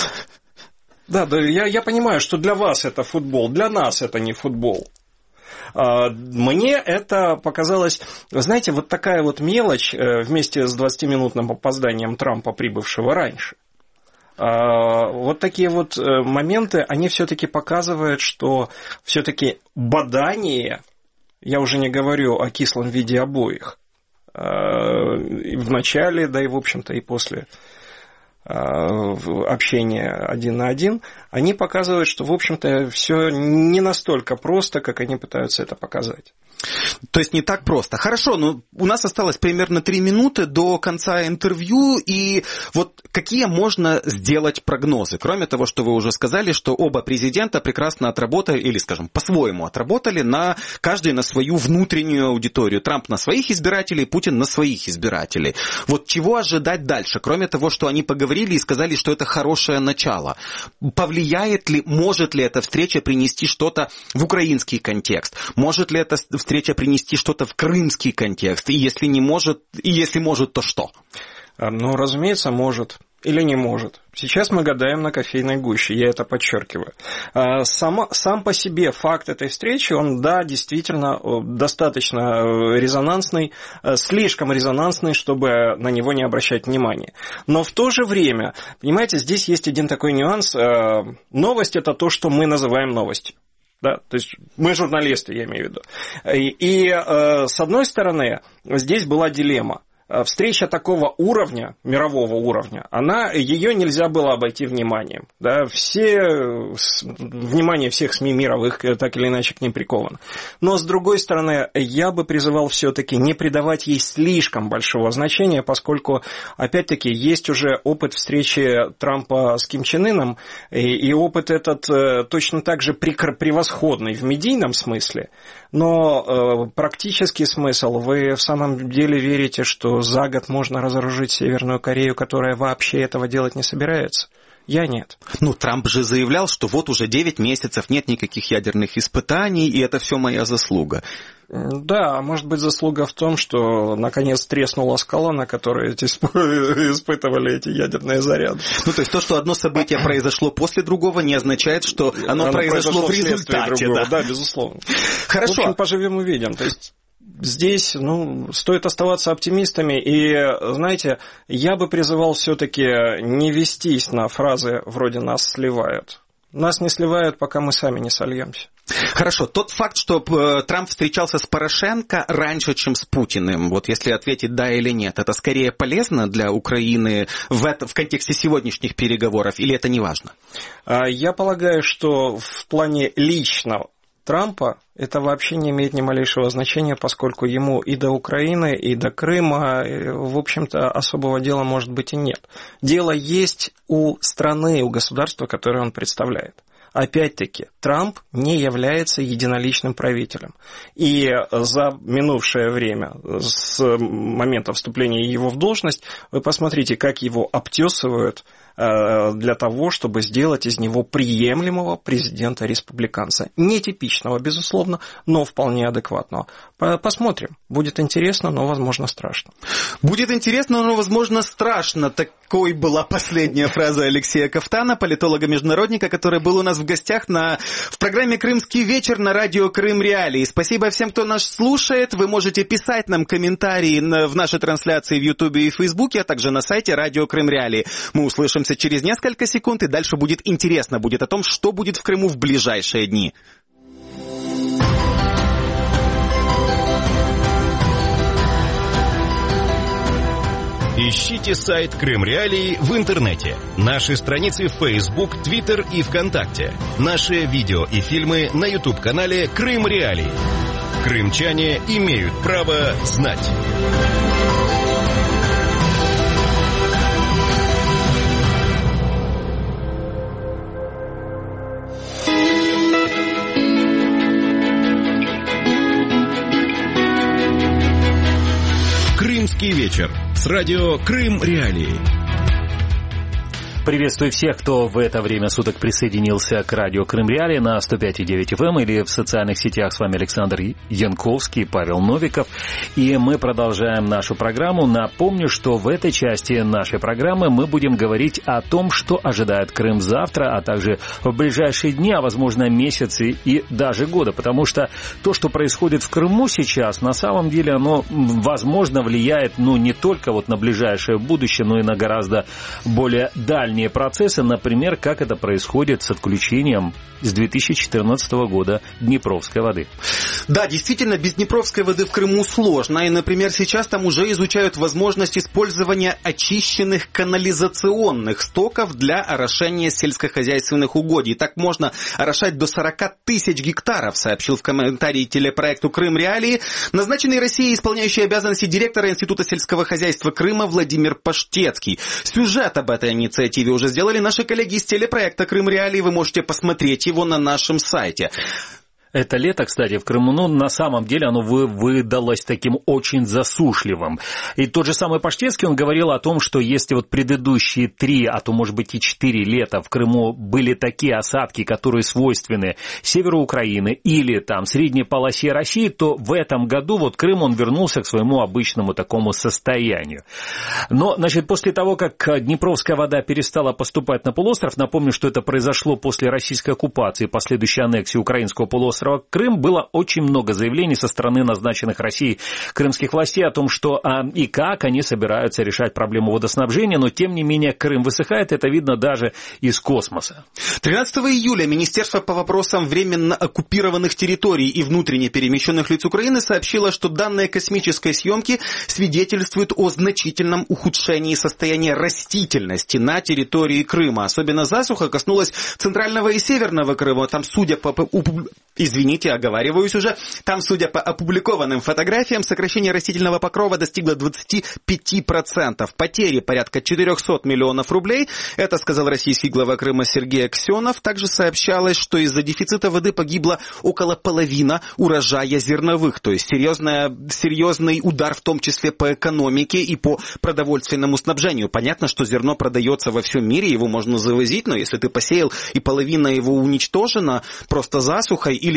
Да, да, я, я понимаю, что для вас это футбол, для нас это не футбол. Мне это показалось, вы знаете, вот такая вот мелочь вместе с двадцатиминутным опозданием Трампа, прибывшего раньше. Вот такие вот моменты, они все-таки показывают, что все-таки бадание, я уже не говорю о кислом виде обоих, в начале, да и в общем-то и после общения один на один, они показывают, что в общем-то все не настолько просто, как они пытаются это показать. То есть не так просто. Хорошо, ну у нас осталось примерно три минуты до конца интервью, и вот какие можно сделать прогнозы? Кроме того, что вы уже сказали, что оба президента прекрасно отработали, или, скажем, по-своему отработали, на каждый на свою внутреннюю аудиторию. Трамп на своих избирателей, Путин на своих избирателей. Вот чего ожидать дальше? Кроме того, что они поговорили и сказали, что это хорошее начало. Повлияет ли, может ли эта встреча принести что-то в украинский контекст? Может ли эта встреча принести что-то в крымский контекст? И если не может, и если может, то что? Ну, разумеется, может. Или не может. Сейчас мы гадаем на кофейной гуще, я это подчеркиваю. Сам, сам по себе факт этой встречи, он, да, действительно достаточно резонансный, слишком резонансный, чтобы на него не обращать внимания. Но в то же время, понимаете, здесь есть один такой нюанс. Новость – это то, что мы называем новостью. Да, то есть мы журналисты, я имею в виду. И, и с одной стороны, здесь была дилемма. Встреча такого уровня, мирового уровня, она, ее нельзя было обойти вниманием. Да, все, внимание всех СМИ мировых так или иначе к ним приковано. Но, с другой стороны, я бы призывал все-таки не придавать ей слишком большого значения, поскольку, опять-таки, есть уже опыт встречи Трампа с Ким Чен Ыном, и, и опыт этот точно так же превосходный в медийном смысле, но э, практический смысл, вы в самом деле верите, что за год можно разоружить Северную Корею, которая вообще этого делать не собирается? Я нет. Ну, Трамп же заявлял, что вот уже девять месяцев нет никаких ядерных испытаний, и это все моя заслуга. Да, может быть, заслуга в том, что наконец треснула скала, на которой эти испытывали эти ядерные заряды. Ну, то есть то, что одно событие произошло после другого, не означает, что оно, оно произошло, произошло в результате. Другого. Да. да, безусловно. Хорошо. В общем, поживем увидим. То есть здесь, ну, стоит оставаться оптимистами, и, знаете, я бы призывал все-таки не вестись на фразы вроде «нас сливают». Нас не сливают, пока мы сами не сольемся. Хорошо, тот факт, что э, Трамп встречался с Порошенко раньше, чем с Путиным, вот если ответить да или нет, это скорее полезно для Украины в, это, в контексте сегодняшних переговоров, или это не важно? Я полагаю, что в плане личного Трампа это вообще не имеет ни малейшего значения, поскольку ему и до Украины, и до Крыма, в общем-то, особого дела, может быть, и нет. Дело есть у страны, у государства, которое он представляет. Опять-таки, Трамп не является единоличным правителем. И за минувшее время, с момента вступления его в должность, вы посмотрите, как его обтесывают для того, чтобы сделать из него приемлемого президента-республиканца. Нетипичного, безусловно, но вполне адекватного. Посмотрим. Будет интересно, но, возможно, страшно. Будет интересно, но, возможно, страшно. Такой была последняя фраза Алексея Ковтана, политолога-международника, который был у нас в гостях на, в программе «Крымский вечер» на радио Крым Реалии. Спасибо всем, кто нас слушает. Вы можете писать нам комментарии в нашей трансляции в Ютубе и Фейсбуке, а также на сайте радио Крым Реалии. Мы услышимся через несколько секунд, и дальше будет интересно, будет о том, что будет в Крыму в ближайшие дни. Ищите сайт Крым Реалии в интернете, наши страницы в Facebook, Twitter и ВКонтакте, наши видео и фильмы на YouTube-канале Крым Реалии. Крымчане имеют право знать. Крымский вечер с радио Крым Реалии. Приветствую всех, кто в это время суток присоединился к радио Крым Реалии на сто пять и девять эф эм или в социальных сетях. С вами Александр Янковский, Павел Новиков. И мы продолжаем нашу программу. Напомню, что в этой части нашей программы мы будем говорить о том, что ожидает Крым завтра, а также в ближайшие дни, а возможно месяцы и даже годы. Потому что то, что происходит в Крыму сейчас, на самом деле оно, возможно, влияет ну, не только вот на ближайшее будущее, но и на гораздо более дальние процессы, например, как это происходит с отключением с две тысячи четырнадцатого года Днепровской воды. Да, действительно, без Днепровской воды в Крыму сложно. И, например, сейчас там уже изучают возможность использования очищенных канализационных стоков для орошения сельскохозяйственных угодий. Так можно орошать до сорок тысяч гектаров, сообщил в комментарии телепроекту «Крым Реалии» назначенный Россией исполняющий обязанности директора Института сельского хозяйства Крыма Владимир Паштецкий. Сюжет об этой инициативе уже сделали наши коллеги из телепроекта «Крым Реалии». Вы можете посмотреть его на нашем сайте. Это лето, кстати, в Крыму, ну, на самом деле оно вы, выдалось таким очень засушливым. И тот же самый Паштецкий, он говорил о том, что если вот предыдущие три, а то, может быть, и четыре лета в Крыму были такие осадки, которые свойственны северу Украины или там средней полосе России, то в этом году вот Крым, он вернулся к своему обычному такому состоянию. Но, значит, после того, как Днепровская вода перестала поступать на полуостров, напомню, что это произошло после российской оккупации и последующей аннексии украинского полуострова Крым, было очень много заявлений со стороны назначенных Россией крымских властей о том, что а, и как они собираются решать проблему водоснабжения, но тем не менее Крым высыхает, это видно даже из космоса. тринадцатого июля Министерство по вопросам временно оккупированных территорий и внутренне перемещенных лиц Украины сообщило, что данные космической съемки свидетельствуют о значительном ухудшении состояния растительности на территории Крыма. Особенно засуха коснулась центрального и северного Крыма. Там, судя по... Извините, оговариваюсь уже. Там, судя по опубликованным фотографиям, сокращение растительного покрова достигло двадцать пять процентов. Потери порядка четыреста миллионов рублей. Это сказал российский глава Крыма Сергей Аксенов. Также сообщалось, что из-за дефицита воды погибло около половины урожая зерновых. То есть серьезная, серьезный удар в том числе по экономике и по продовольственному снабжению. Понятно, что зерно продается во всем мире, его можно завозить, но если ты посеял и половина его уничтожена просто засухой или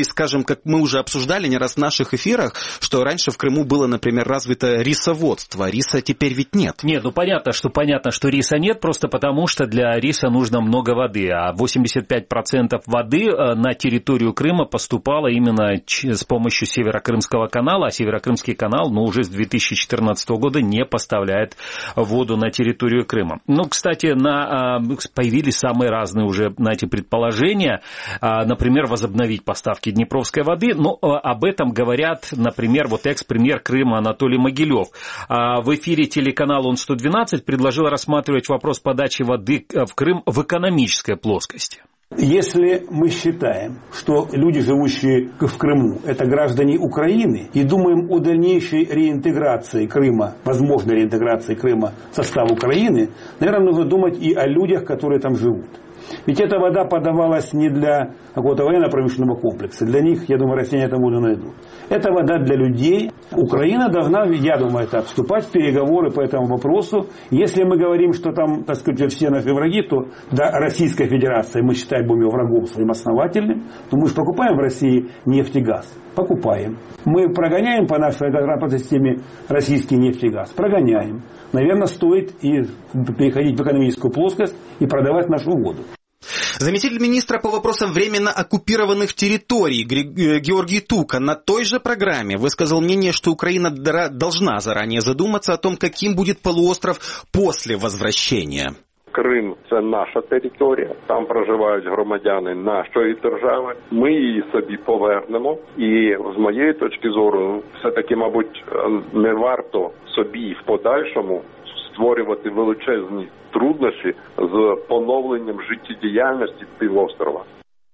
появились, скажем, как мы уже обсуждали не раз в наших эфирах, что раньше в Крыму было, например, развито рисоводство. Риса теперь ведь нет. Нет, ну понятно, что понятно, что риса нет, просто потому что для риса нужно много воды, а восемьдесят пять процентов воды на территорию Крыма поступало именно с помощью Северокрымского канала, а Северокрымский канал, ну, уже с две тысячи четырнадцатого года не поставляет воду на территорию Крыма. Ну, кстати, на, появились самые разные уже, знаете, предположения, например, возобновить поставки днепровской воды, но об этом говорят, например, вот экс-премьер Крыма Анатолий Могилев. В эфире телеканала Он сто двенадцать предложил рассматривать вопрос подачи воды в Крым в экономической плоскости. Если мы считаем, что люди, живущие в Крыму, это граждане Украины, и думаем о дальнейшей реинтеграции Крыма, возможной реинтеграции Крыма в состав Украины, наверное, нужно думать и о людях, которые там живут. Ведь эта вода подавалась не для какого-то военно-промышленного комплекса. Для них, я думаю, россияне эту воду найдут. Это вода для людей. Украина должна, я думаю, это вступать в переговоры по этому вопросу. Если мы говорим, что там, так сказать, все наши враги, то да, Российская Федерация, мы считаем, будем ее врагом своим основательным, то мы же покупаем в России нефть и газ. Покупаем. Мы прогоняем по нашей транспортной системе российский нефть и газ. Прогоняем. Наверное, стоит и переходить в экономическую плоскость и продавать нашу воду. Заместитель министра по вопросам временно оккупированных территорий Георгий Тука на той же программе высказал мнение, что Украина должна заранее задуматься о том, каким будет полуостров после возвращения. Крим – це наша територія, там проживають громадяни нашої держави, ми її собі повернемо. І з моєї точки зору, все-таки, мабуть, не варто собі в подальшому створювати величезні труднощі з поновленням життєдіяльності півострова.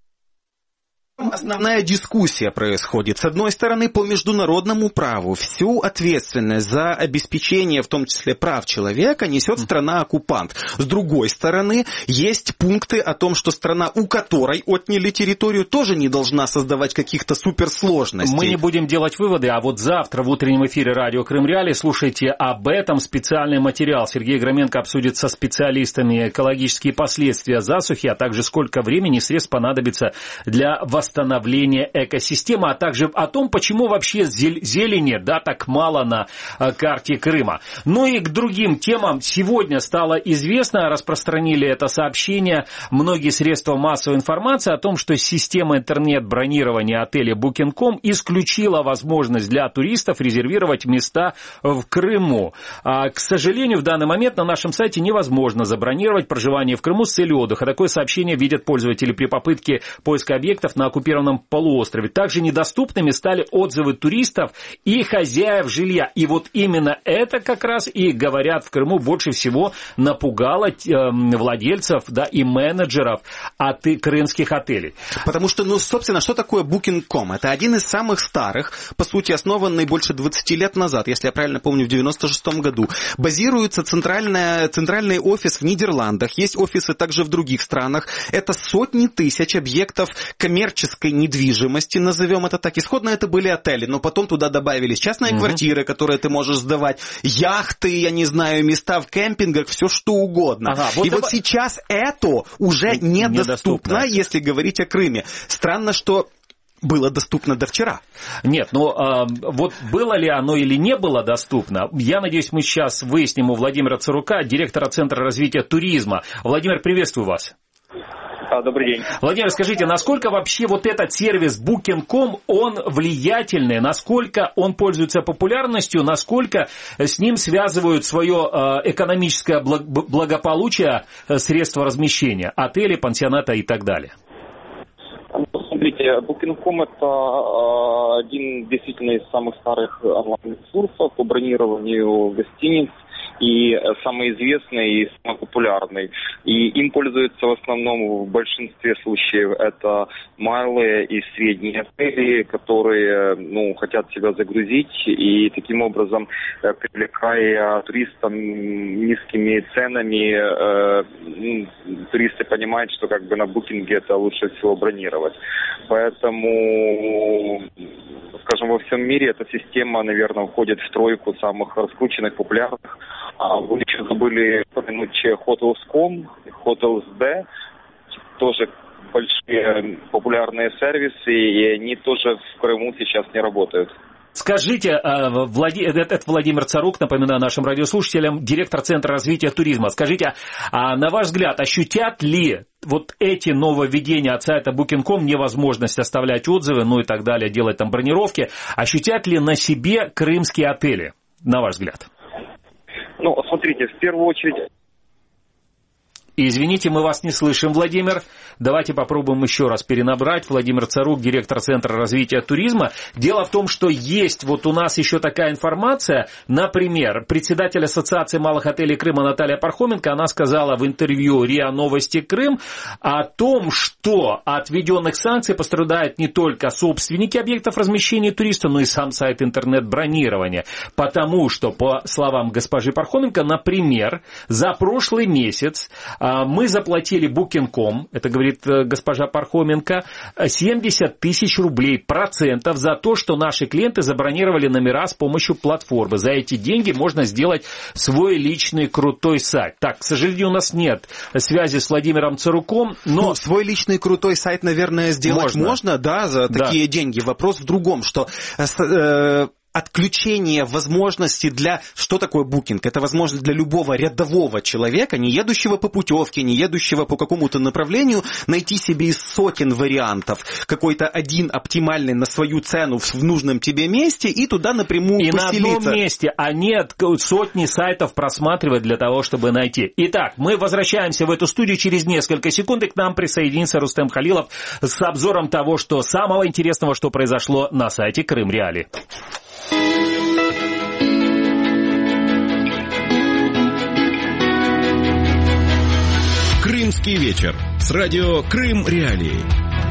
Основная дискуссия происходит. С одной стороны, по международному праву всю ответственность за обеспечение, в том числе прав человека, несет страна-оккупант. С другой стороны, есть пункты о том, что страна, у которой отняли территорию, тоже не должна создавать каких-то суперсложностей. Мы не будем делать выводы, а вот завтра в утреннем эфире радио Крым Реалии слушайте об этом специальный материал. Сергей Громенко обсудит со специалистами экологические последствия засухи, а также сколько времени и средств понадобится для восстановления восстановления экосистемы, а также о том, почему вообще зелени, да, так мало на карте Крыма. Ну и к другим темам. Сегодня стало известно, распространили это сообщение многие средства массовой информации о том, что система интернет-бронирования отеля букинг точка ком исключила возможность для туристов резервировать места в Крыму. А, к сожалению, в данный момент на нашем сайте невозможно забронировать проживание в Крыму с целью отдыха. Такое сообщение видят пользователи при попытке поиска объектов на оккупированном полуострове. Также недоступными стали отзывы туристов и хозяев жилья. И вот именно это как раз и, говорят, в Крыму больше всего напугало э, владельцев, да, и менеджеров от крымских отелей. Потому что, ну, собственно, что такое букинг точка ком? Это один из самых старых, по сути, основанный больше двадцати лет назад, если я правильно помню, в девяносто шестом году. Базируется центральная, центральный офис в Нидерландах, есть офисы также в других странах. Это сотни тысяч объектов коммерческих недвижимости, назовем это так. Исходно это были отели, но потом туда добавились частные угу. квартиры, которые ты можешь сдавать, яхты, я не знаю, места в кемпингах, все что угодно. Ага, вот и давай... вот сейчас это уже недоступно, недоступно, если говорить о Крыме. Странно, что было доступно до вчера. Нет, ну а, вот было ли оно или не было доступно, я надеюсь, мы сейчас выясним у Владимира Царука, директора Центра развития туризма. Владимир, приветствую вас. Добрый день. Владимир, скажите, насколько вообще вот этот сервис букинг точка ком, он влиятельный, насколько он пользуется популярностью, насколько с ним связывают свое экономическое благополучие, средства размещения, отели, пансионата и так далее? Смотрите, букинг точка ком это один действительно из самых старых онлайн-ресурсов по бронированию гостиниц. И самый известный и самый популярный. И им пользуются в основном в большинстве случаев это малые и средние отели, которые, ну, хотят себя загрузить и таким образом, привлекая туристов низкими ценами, э, туристы понимают, что как бы на букинге это лучше всего бронировать. Поэтому, скажем, во всем мире эта система, наверное, входит в тройку самых раскрученных, популярных. А вы еще забыли упомянуть Hotels точка ком, Hotels точка ди, тоже большие популярные сервисы, и они тоже в Крыму сейчас не работают. Скажите, это Владимир Царук, напоминаю нашим радиослушателям, директор Центра развития туризма. Скажите, а на ваш взгляд, ощутят ли вот эти нововведения от сайта букинг точка ком, невозможность оставлять отзывы, ну и так далее, делать там бронировки, ощутят ли на себе крымские отели, на ваш взгляд? Ну, смотрите, в первую очередь... Извините, мы вас не слышим, Владимир. Давайте попробуем еще раз перенабрать. Владимир Царук, директор Центра развития туризма. Дело в том, что есть вот у нас еще такая информация. Например, председатель Ассоциации малых отелей Крыма Наталья Пархоменко, она сказала в интервью РИА Новости Крым о том, что от введенных санкций пострадают не только собственники объектов размещения туристов, но и сам сайт интернет-бронирования. Потому что, по словам госпожи Пархоменко, например, за прошлый месяц мы заплатили букинг точка ком, это говорит госпожа Пархоменко, семьдесят тысяч рублей процентов за то, что наши клиенты забронировали номера с помощью платформы. За эти деньги можно сделать свой личный крутой сайт. Так, к сожалению, у нас нет связи с Владимиром Царуком, но... Ну, свой личный крутой сайт, наверное, сделать можно, можно да, за да. такие деньги. Вопрос в другом, что... Э, отключение возможности для... Что такое букинг? Это возможность для любого рядового человека, не едущего по путевке, не едущего по какому-то направлению, найти себе из сотен вариантов какой-то один оптимальный на свою цену в нужном тебе месте и туда напрямую и поселиться. И на одном месте, а нет сотни сайтов просматривать для того, чтобы найти. Итак, мы возвращаемся в эту студию через несколько секунд, и к нам присоединится Рустем Халилов с обзором того, что самого интересного, что произошло на сайте Крым Реали. Крымский вечер с радио Крым Реалии.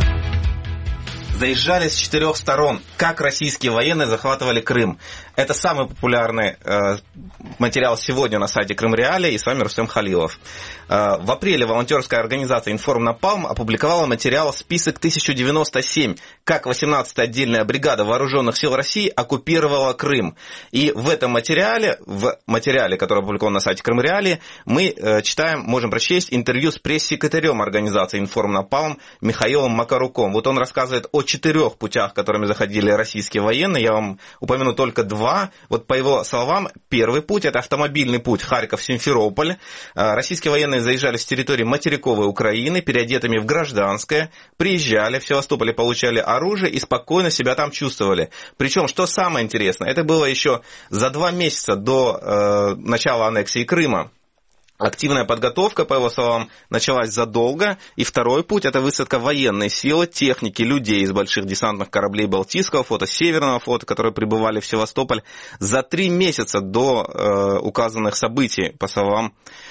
Заезжали с четырех сторон, как российские военные захватывали Крым. Это самый популярный э, материал сегодня на сайте Крым Реалии, и с вами Рустем Халилов. Э, в апреле волонтерская организация Информнапалм опубликовала материал «Список тысяча девяносто семь. Как восемнадцатая отдельная бригада вооруженных сил России оккупировала Крым». И в этом материале, в материале, который опубликован на сайте Крым Реалии, мы э, читаем, можем прочесть интервью с пресс-секретарем организации Информнапалм Михаилом Макаруком. Вот он рассказывает о четырех путях, которыми заходили российские военные. Я вам упомяну только два. Вот по его словам, первый путь – это автомобильный путь Харьков-Симферополь. Российские военные заезжали с территории материковой Украины, переодетыми в гражданское, приезжали в Севастополе, получали оружие и спокойно себя там чувствовали. Причем, что самое интересное, это было еще за два месяца до э, начала аннексии Крыма. Активная подготовка, по его словам, началась задолго. И второй путь – это высадка военной силы, техники, людей из больших десантных кораблей Балтийского флота, Северного флота, которые прибывали в Севастополь за три месяца до э, указанных событий, по словам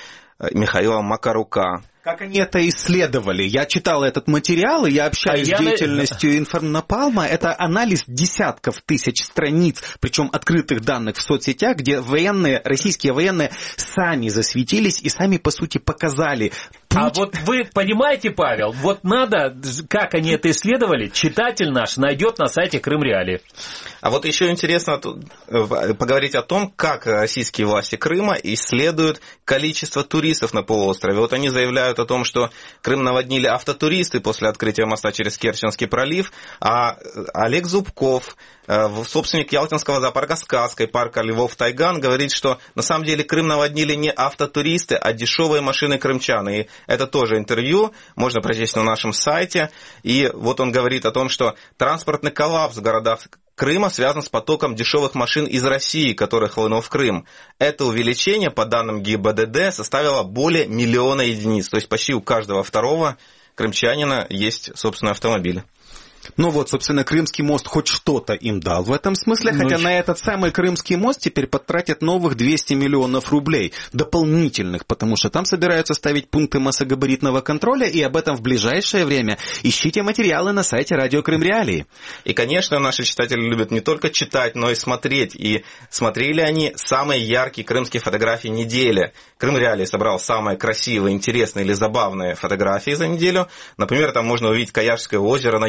Михаила Макарука. Как они это исследовали? Я читал этот материал, и я общаюсь а с деятельностью я... Информнапалма. Это анализ десятков тысяч страниц, причем открытых данных в соцсетях, где военные, российские военные сами засветились и сами, по сути, показали путь. А вот вы понимаете, Павел, вот надо, как они это исследовали, читатель наш найдет на сайте Крым Реали. А вот еще интересно поговорить о том, как российские власти Крыма исследуют количество туристов на полуострове. Вот они заявляют о том, что Крым наводнили автотуристы после открытия моста через Керченский пролив, а Олег Зубков, собственник Ялтинского зоопарка «Сказка» и парка Львов Тайган, говорит, что на самом деле Крым наводнили не автотуристы, а дешевые машины крымчан. И это тоже интервью, можно прочесть на нашем сайте. И вот он говорит о том, что транспортный коллапс в городах Крыма связан с потоком дешевых машин из России, который хлынул в Крым. Это увеличение, по данным ГИБДД, составило более миллиона единиц. То есть почти у каждого второго крымчанина есть собственный автомобиль. Ну вот, собственно, Крымский мост хоть что-то им дал в этом смысле, ну, хотя на этот самый Крымский мост теперь потратят новых двести миллионов рублей, дополнительных, потому что там собираются ставить пункты массогабаритного контроля, и об этом в ближайшее время ищите материалы на сайте радио Крым Реалии. И, конечно, наши читатели любят не только читать, но и смотреть, и смотрели они самые яркие крымские фотографии недели. Крым Реалии собрал самые красивые, интересные или забавные фотографии за неделю. Например, там можно увидеть Каяжское озеро на юге Керчи,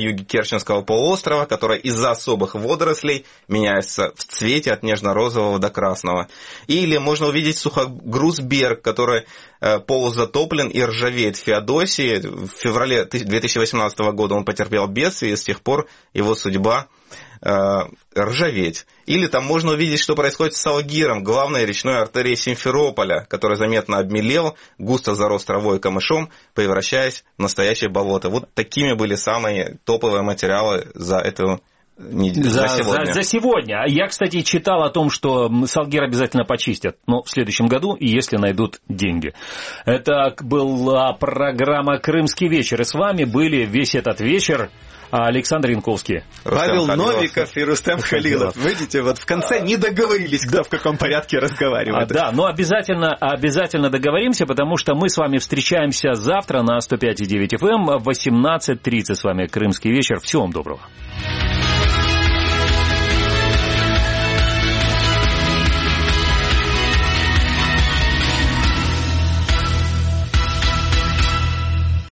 Керченского полуострова, которая из-за особых водорослей меняется в цвете от нежно-розового до красного. Или можно увидеть сухогруз Берг, который полузатоплен и ржавеет в Феодосии. В феврале две тысячи восемнадцатого года он потерпел бедствие, и с тех пор его судьба ржаветь. Или там можно увидеть, что происходит с Салгиром, главной речной артерией Симферополя, который заметно обмелел, густо зарос травой и камышом, превращаясь в настоящее болото. Вот такими были самые топовые материалы за эту неделю. За, за сегодня. За, за сегодня. Я, кстати, читал о том, что Салгир обязательно почистят, но в следующем году, если найдут деньги. Это была программа «Крымский вечер». И с вами были весь этот вечер Александр Янковский, Павел Новиков и Рустем Халилов. Видите, вот в конце не договорились, кто в каком порядке разговаривает. А, да, но обязательно, обязательно договоримся, потому что мы с вами встречаемся завтра на сто пять и девять эф эм в восемнадцать тридцать. С вами «Крымский вечер». Всего вам доброго.